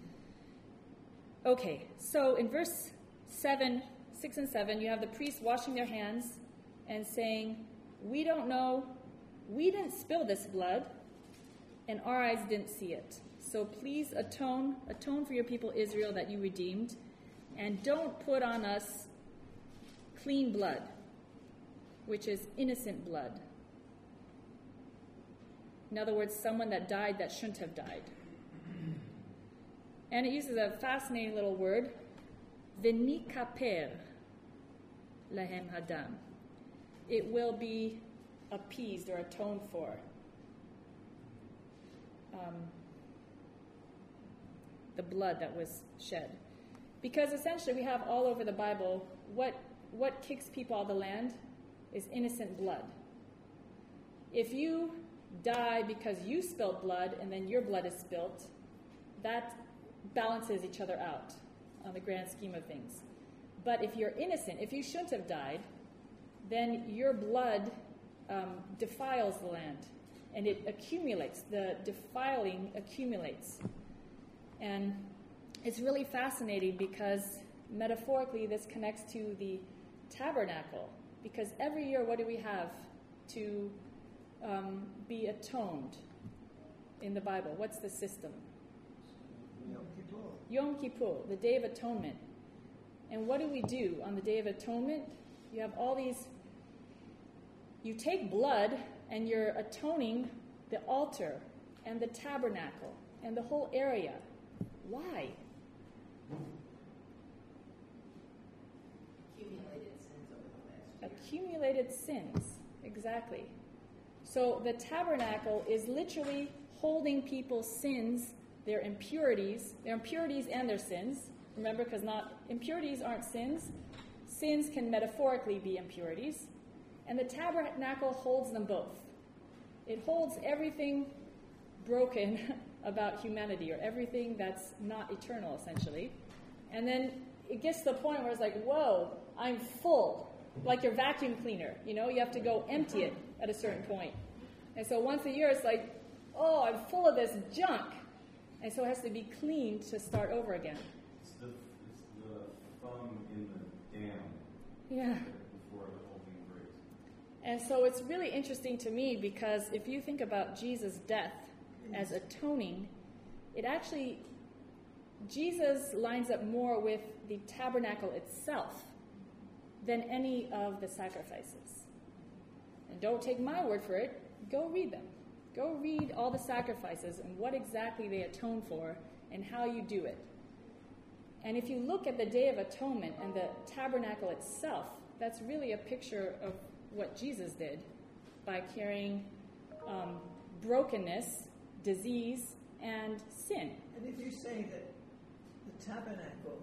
Speaker 1: Okay, so in verse seven, six and seven, you have the priests washing their hands and saying, we don't know, we didn't spill this blood, and our eyes didn't see it. So please atone, atone for your people Israel that you redeemed, and don't put on us clean blood, which is innocent blood. In other words, someone that died that shouldn't have died. And it uses a fascinating little word, v'nikaper lahem hadam. It will be appeased or atoned for. Um, the blood that was shed. Because essentially we have all over the Bible, what what kicks people out of the land is innocent blood. if you die because you spilt blood and then your blood is spilt, that balances each other out on the grand scheme of things. But if you're innocent, if you shouldn't have died, then your blood um, defiles the land, and it accumulates. The defiling accumulates. And it's really fascinating because metaphorically this connects to the tabernacle. Because every year, what do we have to um, be atoned in the Bible? What's the system?
Speaker 5: Yom Kippur.
Speaker 1: Yom Kippur, the Day of Atonement. And what do we do on the Day of Atonement? You have all these, you take blood and you're atoning the altar and the tabernacle and the whole area. Why?
Speaker 4: Accumulated sins over the last year.
Speaker 1: Accumulated sins, exactly. So the tabernacle is literally holding people's sins, their impurities, their impurities and their sins. Remember, because not impurities aren't sins. Sins can metaphorically be impurities. And the tabernacle holds them both. It holds everything broken about humanity, or everything that's not eternal, essentially. And then it gets to the point where it's like, whoa, I'm full. Like your vacuum cleaner, you know, you have to go empty it at a certain point. And so once a year, it's like, oh, I'm full of this junk. And so it has to be cleaned to start over again.
Speaker 3: It's the, it's the thumb in the dam
Speaker 1: Yeah.
Speaker 3: before the whole thing breaks.
Speaker 1: And so it's really interesting to me because if you think about Jesus' death as atoning, it actually, Jesus lines up more with the tabernacle itself than any of the sacrifices. And don't take my word for it. Go read them. Go read all the sacrifices and what exactly they atone for and how you do it. And if you look at the Day of Atonement and the tabernacle itself, that's really a picture of what Jesus did by carrying um, brokenness, disease, and sin.
Speaker 2: And if you say that the tabernacle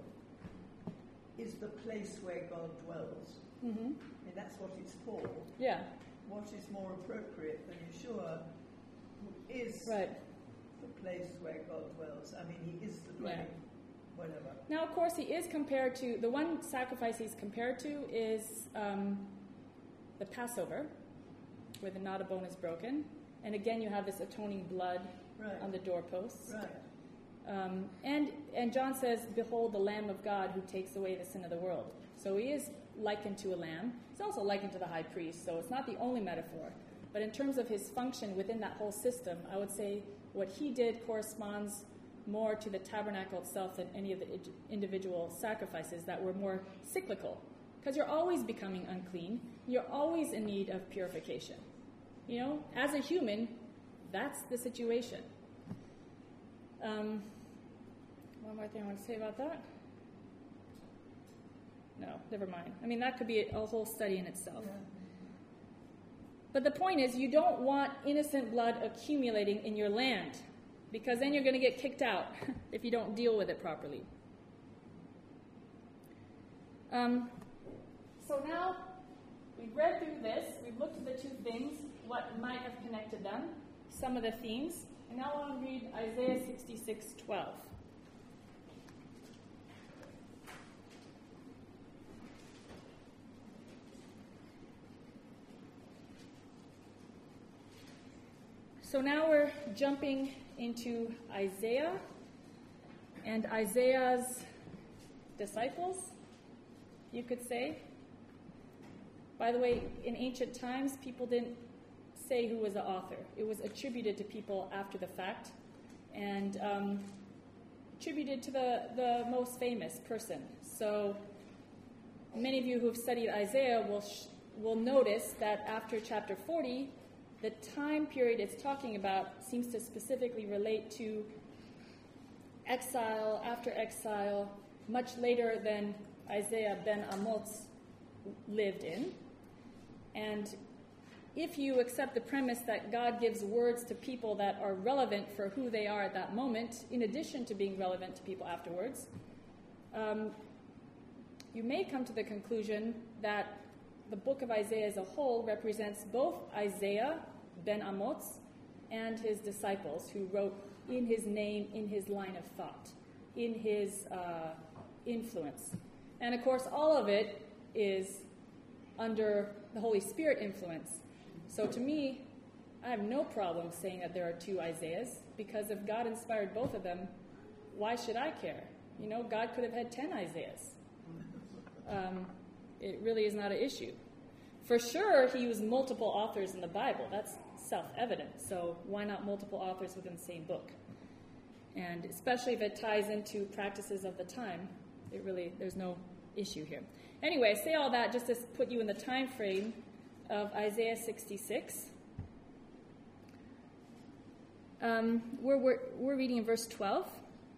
Speaker 2: is the place where God dwells,
Speaker 1: Mm-hmm.
Speaker 2: and that's what it's for,
Speaker 1: Yeah,
Speaker 2: what is more appropriate than Yeshua, who is
Speaker 1: right.
Speaker 2: the place where God dwells? I mean, he is the dwelling,
Speaker 1: Yeah.
Speaker 2: whatever.
Speaker 1: Now, of course, he is compared to, the one sacrifice he's compared to is um, the Passover, where the not a bone is broken. And again, you have this atoning blood
Speaker 2: Right.
Speaker 1: on the doorposts.
Speaker 2: Right.
Speaker 1: Um, and, and John says, behold the Lamb of God who takes away the sin of the world. So he is likened to a lamb. He's also likened to the high priest, so it's not the only metaphor. But in terms of his function within that whole system, I would say what he did corresponds more to the tabernacle itself than any of the individual sacrifices that were more cyclical. Because you're always becoming unclean. You're always in need of purification. You know, as a human, that's the situation. Um, one more thing I want to say about that. No, never mind. I mean, that could be a, a whole study in itself.
Speaker 2: Yeah.
Speaker 1: But the point is, you don't want innocent blood accumulating in your land, because then you're going to get kicked out if you don't deal with it properly. Um, so now we've read through this, we've looked at the two things, what might have connected them, some of the themes, and now I want to read Isaiah sixty-six twelve. So now we're jumping into Isaiah and Isaiah's disciples, you could say. By the way, in ancient times, people didn't say who was the author. It was attributed to people after the fact and um, attributed to the, the most famous person. So many of you who have studied Isaiah will, sh- will notice that after chapter forty, the time period it's talking about seems to specifically relate to exile after exile, much later than Isaiah ben Amoz lived in. And if you accept the premise that God gives words to people that are relevant for who they are at that moment, in addition to being relevant to people afterwards, um, you may come to the conclusion that the book of Isaiah as a whole represents both Isaiah Ben Amotz, and his disciples who wrote in his name, in his line of thought, in his uh, influence. And of course, all of it is under the Holy Spirit influence. So to me, I have no problem saying that there are two Isaiahs, because if God inspired both of them, why should I care? You know, God could have had ten Isaiahs. Um, it really is not an issue. For sure, he used multiple authors in the Bible. That's self-evident. So why not multiple authors within the same book? And especially if it ties into practices of the time, it really, there's no issue here. Anyway, I say all that just to put you in the time frame of Isaiah sixty-six. Um, we're, we're, we're reading in verse twelve.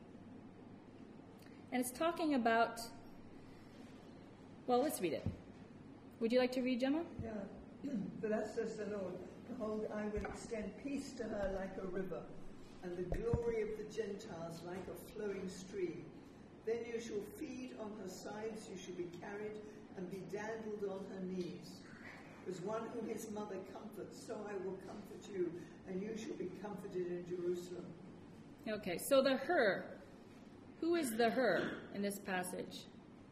Speaker 1: And it's talking about, well, let's read it. Would you like to read, Gemma?
Speaker 5: Yeah. For thus says the Lord, behold, I will extend peace to her like a river, and the glory of the Gentiles like a flowing stream. Then you shall feed on her sides, you shall be carried and be dandled on her knees. As one whom his mother comforts, so I will comfort you, and you shall be comforted in Jerusalem.
Speaker 1: Okay, so the her. Who is the her in this passage?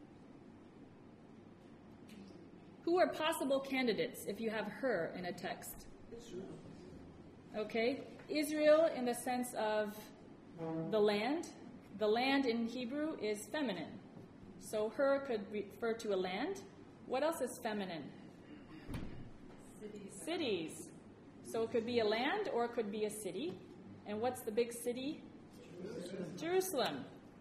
Speaker 1: Who are possible candidates if you have her in a text?
Speaker 5: Israel.
Speaker 1: Okay, Israel in the sense of the land. The land in Hebrew is feminine. So her could refer to a land. What else is feminine?
Speaker 7: Cities.
Speaker 1: Cities. So it could be a land or it could be a city. And what's the big city?
Speaker 5: Jerusalem.
Speaker 1: Jerusalem.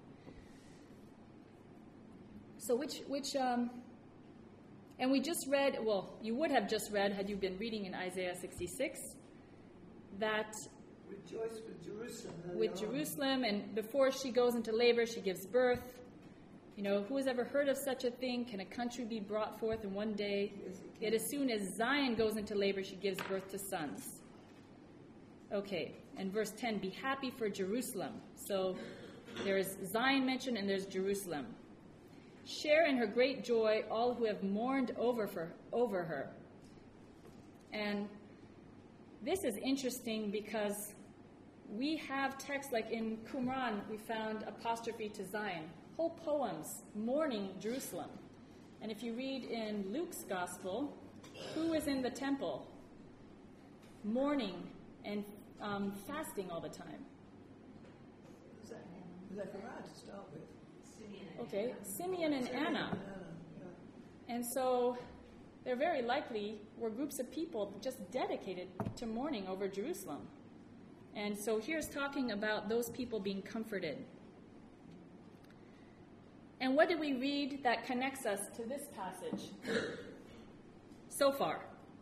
Speaker 1: So which, which, um, and we just read, well, you would have just read, had you been reading in Isaiah sixty-six, that
Speaker 5: Rejoice with Jerusalem.
Speaker 1: with Jerusalem, and before she goes into labor, she gives birth. You know, who has ever heard of such a thing? Can a country be brought forth in one day?
Speaker 5: Yes, it
Speaker 1: Yet
Speaker 5: can.
Speaker 1: as soon as Zion goes into labor, she gives birth to sons. Okay, and verse ten, be happy for Jerusalem. So there is Zion mentioned and there's Jerusalem. Share in her great joy all who have mourned over, for, over her. And this is interesting because we have texts like in Qumran, we found apostrophe to Zion, whole poems mourning Jerusalem. And if you read in Luke's gospel, who is in the temple? Mourning and um, fasting all the time.
Speaker 5: Zechariah to start with.
Speaker 4: Simeon and
Speaker 1: Okay, Simeon and Anna.
Speaker 5: Anna, yeah.
Speaker 1: And so there very likely were groups of people just dedicated to mourning over Jerusalem. And so here's talking about those people being comforted. And what did we read that connects us to this passage so far?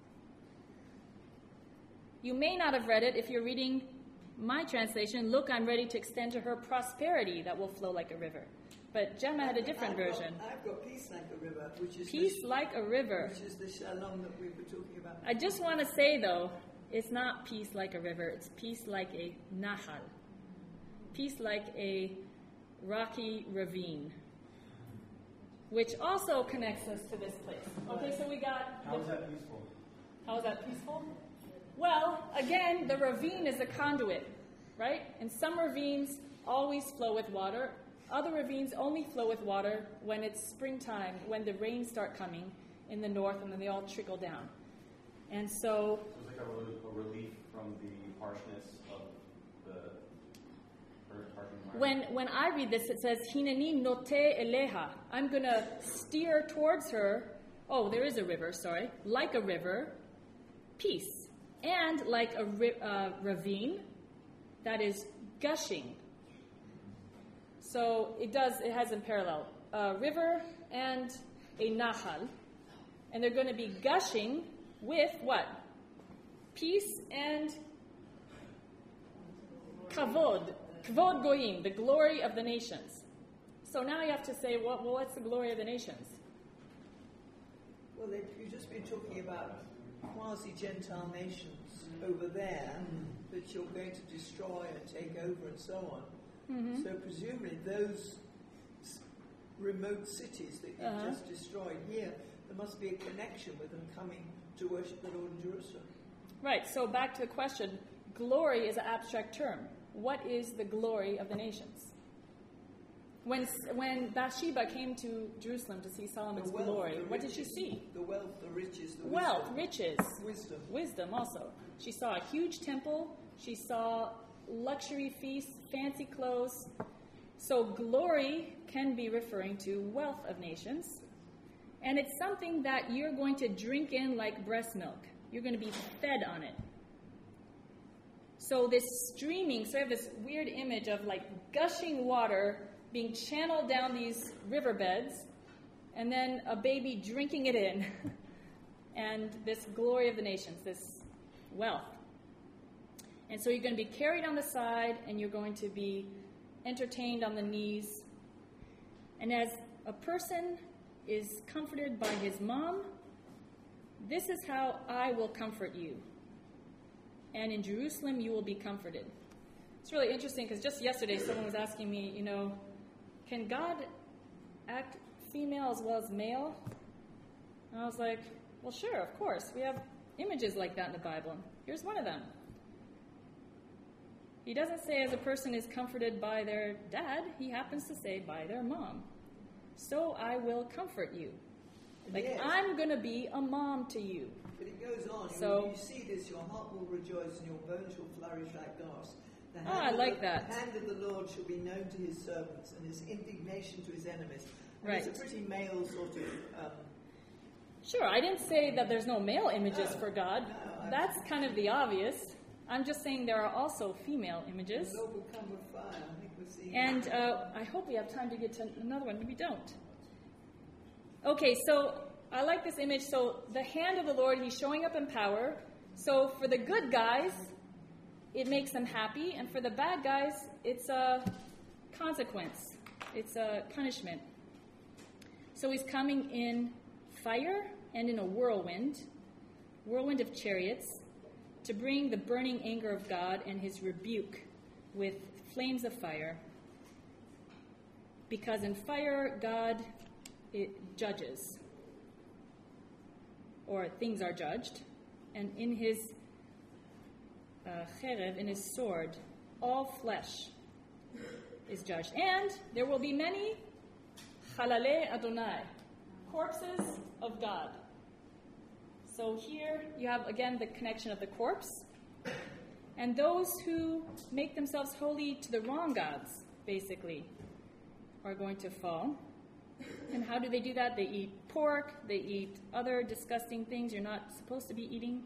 Speaker 1: You may not have read it if you're reading my translation, look, I'm ready to extend to her prosperity that will flow like a river. But Gemma had a different
Speaker 5: I've got-
Speaker 1: version.
Speaker 5: I've got peace like a river, which is
Speaker 1: Peace
Speaker 5: the,
Speaker 1: like a river.
Speaker 5: which is the shalom that we were talking about.
Speaker 1: I just want to say, though, it's not peace like a river. It's peace like a nahal. Peace like a rocky ravine, which also connects us to this place. Okay, so we got...
Speaker 3: How is that peaceful?
Speaker 1: How is that peaceful? Well, again, the ravine is a conduit, right? And some ravines always flow with water. Other ravines only flow with water when it's springtime, when the rains start coming in the north, and then they all trickle down. And so...
Speaker 10: So it's like a relief, a relief from the harshness of the harsh environment.
Speaker 1: When when I read this, it says, Hineni note eleha. I'm going to steer towards her. Oh, there is a river, sorry. Like a river, peace. And like a ri- uh, ravine that is gushing. So it does, it has in parallel a river and a nahal. And they're going to be gushing with what? Peace and kavod. Kvod goyim, the glory of the nations. So now you have to say, well, well what's the glory of the nations?
Speaker 5: Well, they, you've just been talking about quasi-Gentile nations over there that you're going to destroy and take over and so on.
Speaker 1: Mm-hmm.
Speaker 5: So presumably those s- remote cities that you've
Speaker 1: Uh-huh.
Speaker 5: just destroyed here, there must be a connection with them coming to worship the Lord in Jerusalem.
Speaker 1: Right, so back to the question. Glory is an abstract term. What is the glory of the nations? When when Bathsheba came to Jerusalem to see Solomon's
Speaker 5: The wealth,
Speaker 1: glory,
Speaker 5: the
Speaker 1: what did she
Speaker 5: riches,
Speaker 1: see?
Speaker 5: The wealth, the riches, the
Speaker 1: Wealth,
Speaker 5: wisdom.
Speaker 1: riches,
Speaker 5: Wisdom.
Speaker 1: wisdom also. She saw a huge temple. She saw luxury feasts, fancy clothes. So glory can be referring to wealth of nations. And it's something that you're going to drink in like breast milk. You're going to be fed on it. So this streaming, so I have this weird image of like gushing water being channeled down these riverbeds, and then a baby drinking it in. And this glory of the nations, this wealth. And so you're going to be carried on the side, and you're going to be entertained on the knees. And as a person is comforted by his mom, this is how I will comfort you. And in Jerusalem you will be comforted. It's really interesting because just yesterday someone was asking me, you know, can God act female as well as male? And I was like, well, sure, of course. We have images like that in the Bible. Here's one of them. He doesn't say as a person is comforted by their dad. He happens to say by their mom. So I will comfort you. Like,
Speaker 5: Yes.
Speaker 1: I'm going to be a mom to you.
Speaker 5: But it goes on.
Speaker 1: So-
Speaker 5: when you see this, your heart will rejoice and your bones shall flourish like grass. The
Speaker 1: Ah, I
Speaker 5: hand of
Speaker 1: like
Speaker 5: the,
Speaker 1: that.
Speaker 5: The hand of the Lord shall be known to his servants, and his indignation to his enemies. And
Speaker 1: Right.
Speaker 5: It's a pretty male sort of. Um,
Speaker 1: Sure, I didn't say that there's no male images
Speaker 5: No,
Speaker 1: for God.
Speaker 5: no, I-
Speaker 1: That's kind of the obvious. I'm just saying there are also female images.
Speaker 5: the Lord will come with fire. I think we're seeing.
Speaker 1: And uh, I hope we have time to get to another one. We don't. Okay, so I like this image. So the hand of the Lord, he's showing up in power. So for the good guys, it makes them happy. And for the bad guys, it's a consequence. It's a punishment. So he's coming in fire and in a whirlwind, whirlwind of chariots, to bring the burning anger of God and his rebuke with flames of fire. Because in fire, God it judges, or things are judged, and in his uh, cherev, in his sword, all flesh is judged. And there will be many chalalei Adonai, corpses of God. So here you have, again, the connection of the corpse. And those who make themselves holy to the wrong gods, basically, are going to fall. And how do they do that? They eat pork, they eat other disgusting things you're not supposed to be eating.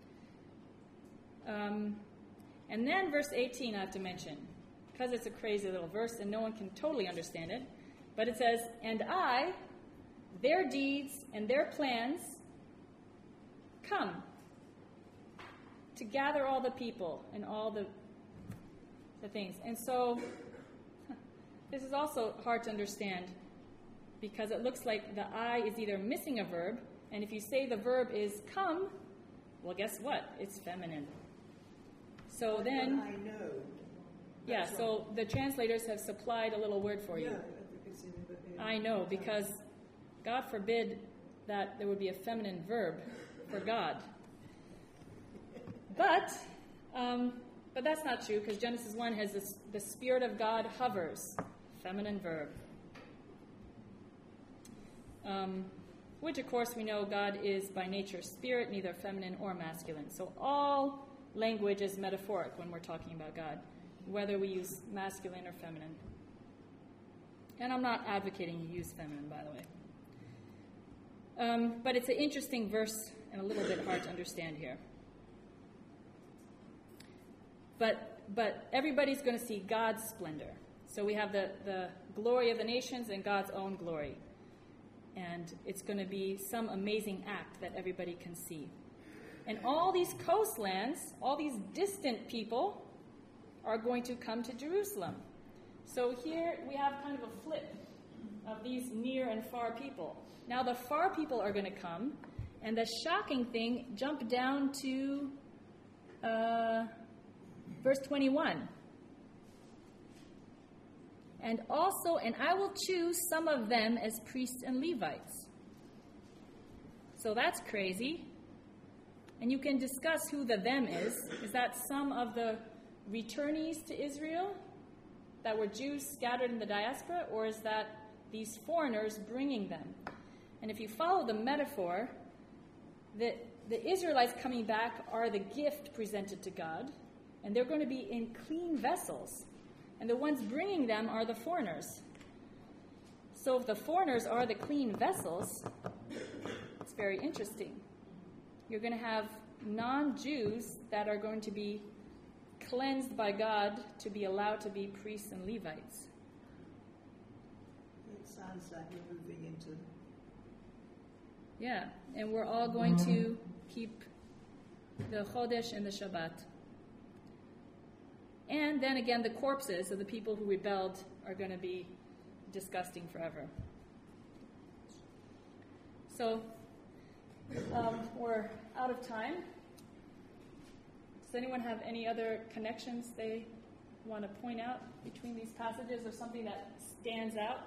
Speaker 1: Um, and then verse eighteen I have to mention, because it's a crazy little verse and no one can totally understand it. But it says, and I, their deeds and their plans, come to gather all the people and all the, the things. And so this is also hard to understand because it looks like the I is either missing a verb, and if you say the verb is come, well, guess what? It's feminine. So
Speaker 5: But
Speaker 1: then,
Speaker 5: I know.
Speaker 1: yeah,
Speaker 5: That's
Speaker 1: so the translators have supplied a little word for
Speaker 5: Yeah,
Speaker 1: you.
Speaker 5: I think it's in the- in-
Speaker 1: I know, because God forbid that there would be a feminine verb for God. But, um, but that's not true, because Genesis one has this, the Spirit of God hovers, feminine verb. Um, which, of course, we know God is by nature spirit, neither feminine or masculine. So all language is metaphoric when we're talking about God, whether we use masculine or feminine. And I'm not advocating you use feminine, by the way. Um, but it's an interesting verse and a little bit hard to understand here. But but everybody's going to see God's splendor. So we have the, the glory of the nations and God's own glory. And it's going to be some amazing act that everybody can see. And all these coastlands, all these distant people are going to come to Jerusalem. So here we have kind of a flip of these near and far people. Now the far people are going to come, and the shocking thing, jump down to uh, verse twenty-one. And also, and I will choose some of them as priests and Levites. So that's crazy. And you can discuss who the them is. Is that some of the returnees to Israel that were Jews scattered in the diaspora, or is that these foreigners bringing them? And if you follow the metaphor, the, the Israelites coming back are the gift presented to God, and they're going to be in clean vessels. And the ones bringing them are the foreigners. So if the foreigners are the clean vessels, it's very interesting. You're going to have non-Jews that are going to be cleansed by God to be allowed to be priests and Levites.
Speaker 5: It sounds like we're moving into...
Speaker 1: Yeah, and we're all going to keep the Chodesh and the Shabbat. And then again, the corpses of the people who rebelled are going to be disgusting forever. So, um, we're out of time. Does anyone have any other connections they want to point out between these passages, or something that stands out?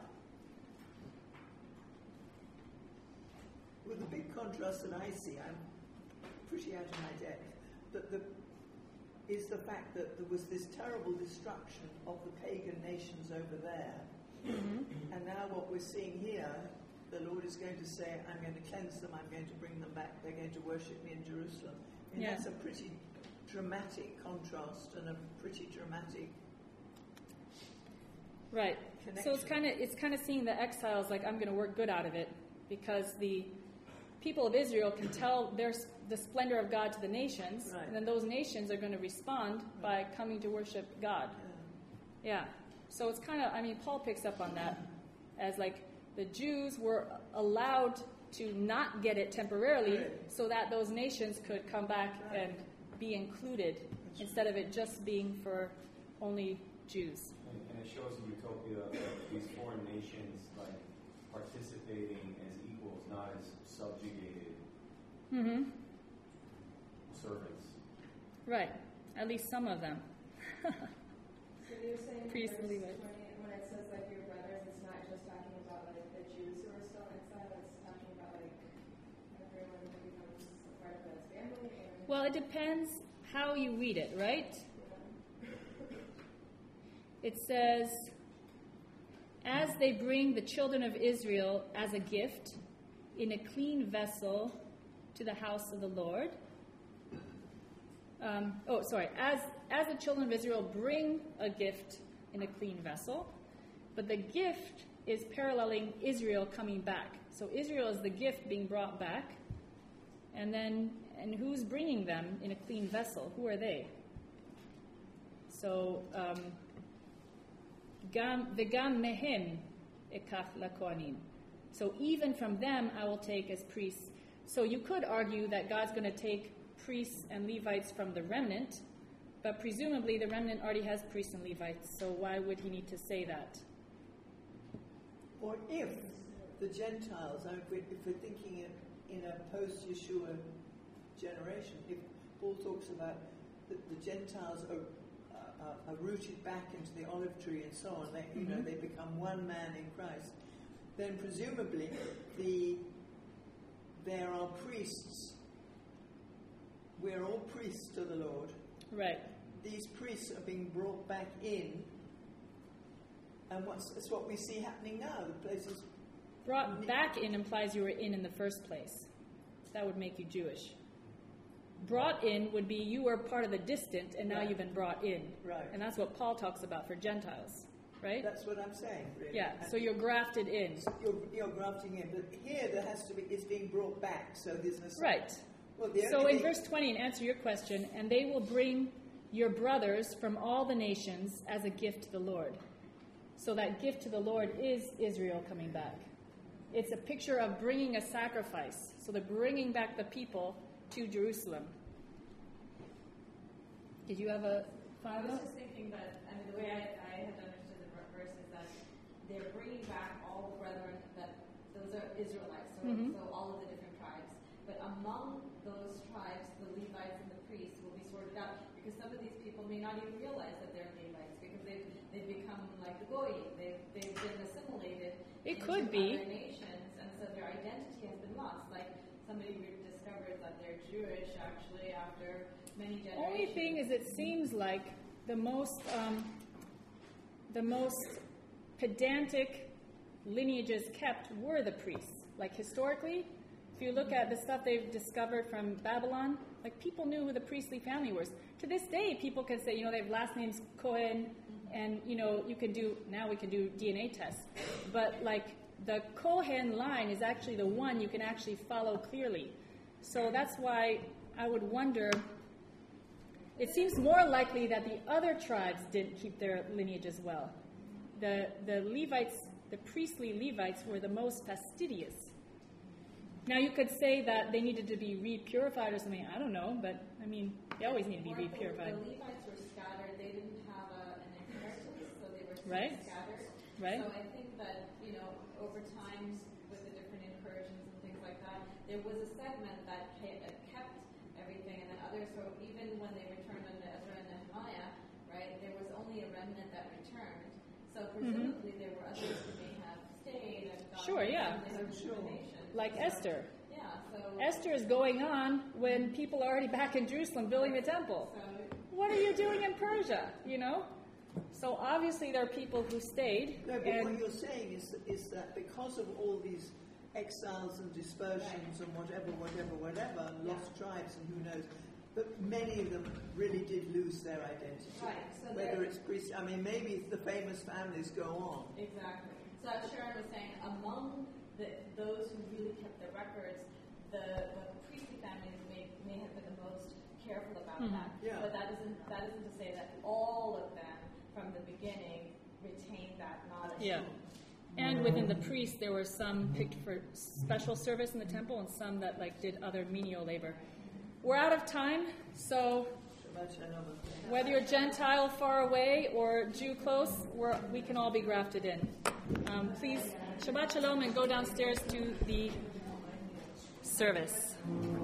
Speaker 5: Well, the big contrast that I see, I'm pretty out of my depth, but the, is the fact that there was this terrible destruction of the pagan nations over there. Mm-hmm. And now what we're seeing here, the Lord is going to say, I'm going to cleanse them, I'm going to bring them back, they're going to worship me in Jerusalem. And yeah. That's a pretty dramatic contrast and a pretty dramatic
Speaker 1: right
Speaker 5: connection.
Speaker 1: So it's kind of it's kind of seeing the exiles like, I'm going to work good out of it, because the people of Israel can tell their the splendor of God to the nations, right. And then those nations are going to respond right. by coming to worship God. Yeah, yeah. So it's kind of, I mean, Paul picks up on that as like the Jews were allowed to not get it temporarily, right. so that those nations could come back right. and be included, that's instead right. of it just being for only Jews.
Speaker 10: And, and it shows the utopia of these foreign nations like participating as equals, not as subjugated
Speaker 1: mm-hmm.
Speaker 10: servants.
Speaker 1: Right. At least some of them.
Speaker 7: So you're saying
Speaker 1: Priests and
Speaker 7: verse
Speaker 1: Levites.
Speaker 7: twenty, when it says like your brothers, it's not just talking about like the Jews who are still in exile, it's talking about like everyone who becomes a part of God's family? Or...
Speaker 1: Well, it depends how you read it, right?
Speaker 7: Yeah.
Speaker 1: It says, as they bring the children of Israel as a gift in a clean vessel to the house of the Lord. Um, oh, sorry. As as the children of Israel bring a gift in a clean vessel, but the gift is paralleling Israel coming back. So Israel is the gift being brought back, and then and who's bringing them in a clean vessel? Who are they? So um, gam v'gam mehem ekach lakohanim. So even from them I will take as priests. So you could argue that God's going to take priests and Levites from the remnant, but presumably the remnant already has priests and Levites, so why would he need to say that?
Speaker 5: Or if the Gentiles, if we're, if we're thinking in a post-Yeshua generation, if Paul talks about the, the Gentiles are, uh, are rooted back into the olive tree and so on, they, you mm-hmm. know, they become one man in Christ, then presumably the there are priests. We're all priests to the Lord.
Speaker 1: Right.
Speaker 5: These priests are being brought back in, and what's that's what we see happening now. The places
Speaker 1: brought ne- back in implies you were in in the first place. That would make you Jewish. Brought in would be you were part of the distant, and now right. you've been brought in.
Speaker 5: Right.
Speaker 1: And that's what Paul talks about for Gentiles, right?
Speaker 5: That's what I'm saying, really.
Speaker 1: Yeah.
Speaker 5: And
Speaker 1: so you're grafted in.
Speaker 5: So you're, you're grafting in, but here there has to be it's being brought back. So there's no
Speaker 1: right.
Speaker 5: Well, the
Speaker 1: so in
Speaker 5: thing,
Speaker 1: verse twenty, and answer your question, and they will bring your brothers from all the nations as a gift to the Lord. So that gift to the Lord is Israel coming back. It's a picture of bringing a sacrifice. So they're bringing back the people to Jerusalem. Did you have a
Speaker 7: I
Speaker 1: final?
Speaker 7: was just thinking that, I mean, the way I, I had understood the verse is that they're bringing back all the brethren, that those are Israelites, so,
Speaker 1: Mm-hmm.
Speaker 7: so all of the different tribes. But among those tribes, the Levites and the priests will be sorted out, because some of these people may not even realize that they're Levites, because they've, they've become like the Goyim. They've, they've been assimilated
Speaker 1: It
Speaker 7: into
Speaker 1: could be.
Speaker 7: other nations, and so their identity has been lost. Like somebody discovered that they're they're Jewish actually after many generations.
Speaker 1: Only thing is, it seems like the most um, the most pedantic lineages kept were the priests. Like historically, if you look at the stuff they've discovered from Babylon, like people knew who the priestly family was. To this day, people can say, you know, they have last names Cohen, and you know, you can do now we can do D N A tests, but like the Cohen line is actually the one you can actually follow clearly. So that's why I would wonder. It seems more likely that the other tribes didn't keep their lineages well. The the Levites, the priestly Levites, were the most fastidious. Now you could say that they needed to be re-purified or something. I don't know, but I mean, they always need to be
Speaker 7: Or the-
Speaker 1: re-purified.
Speaker 7: The Levites were scattered. They didn't have a, an inheritance, so they were sort of
Speaker 1: Right.
Speaker 7: scattered.
Speaker 1: Right.
Speaker 7: So I think that, you know, over time, with the different incursions and things like that, there was a segment that ke- uh, kept everything, and then others, so even when they returned under Ezra and Nehemiah, right, there was only a remnant that returned. So presumably there were others who may have stayed and gone
Speaker 1: Sure, yeah.
Speaker 7: I'm
Speaker 5: sure.
Speaker 1: Like Esther.
Speaker 7: Yeah, so...
Speaker 1: Esther is going on when people are already back in Jerusalem building the temple.
Speaker 7: So,
Speaker 1: What are you doing in Persia? You know? So obviously there are people who stayed.
Speaker 5: No, but
Speaker 1: and
Speaker 5: what you're saying is that, is that because of all these exiles and dispersions and whatever, whatever, whatever, and lost tribes and who knows, but many of them really did lose their identity.
Speaker 7: Right, so
Speaker 5: Whether
Speaker 7: they're-
Speaker 5: it's priest, I mean, maybe the famous families go on.
Speaker 7: Exactly. So as Sharon was saying, among the, those who really kept the records, the, the priestly families may, may have been the most careful about
Speaker 1: Mhm.
Speaker 7: that.
Speaker 5: Yeah.
Speaker 7: But that isn't that isn't to say that all of them from the beginning retained that knowledge.
Speaker 1: Yeah. And within the priests, there were some picked for special service in the temple and some that like did other menial labor. We're out of time, so
Speaker 5: Shabbat shalom.
Speaker 1: whether you're Gentile far away or Jew close, we're, we can all be grafted in. Um, please, Shabbat shalom, and go downstairs to the service.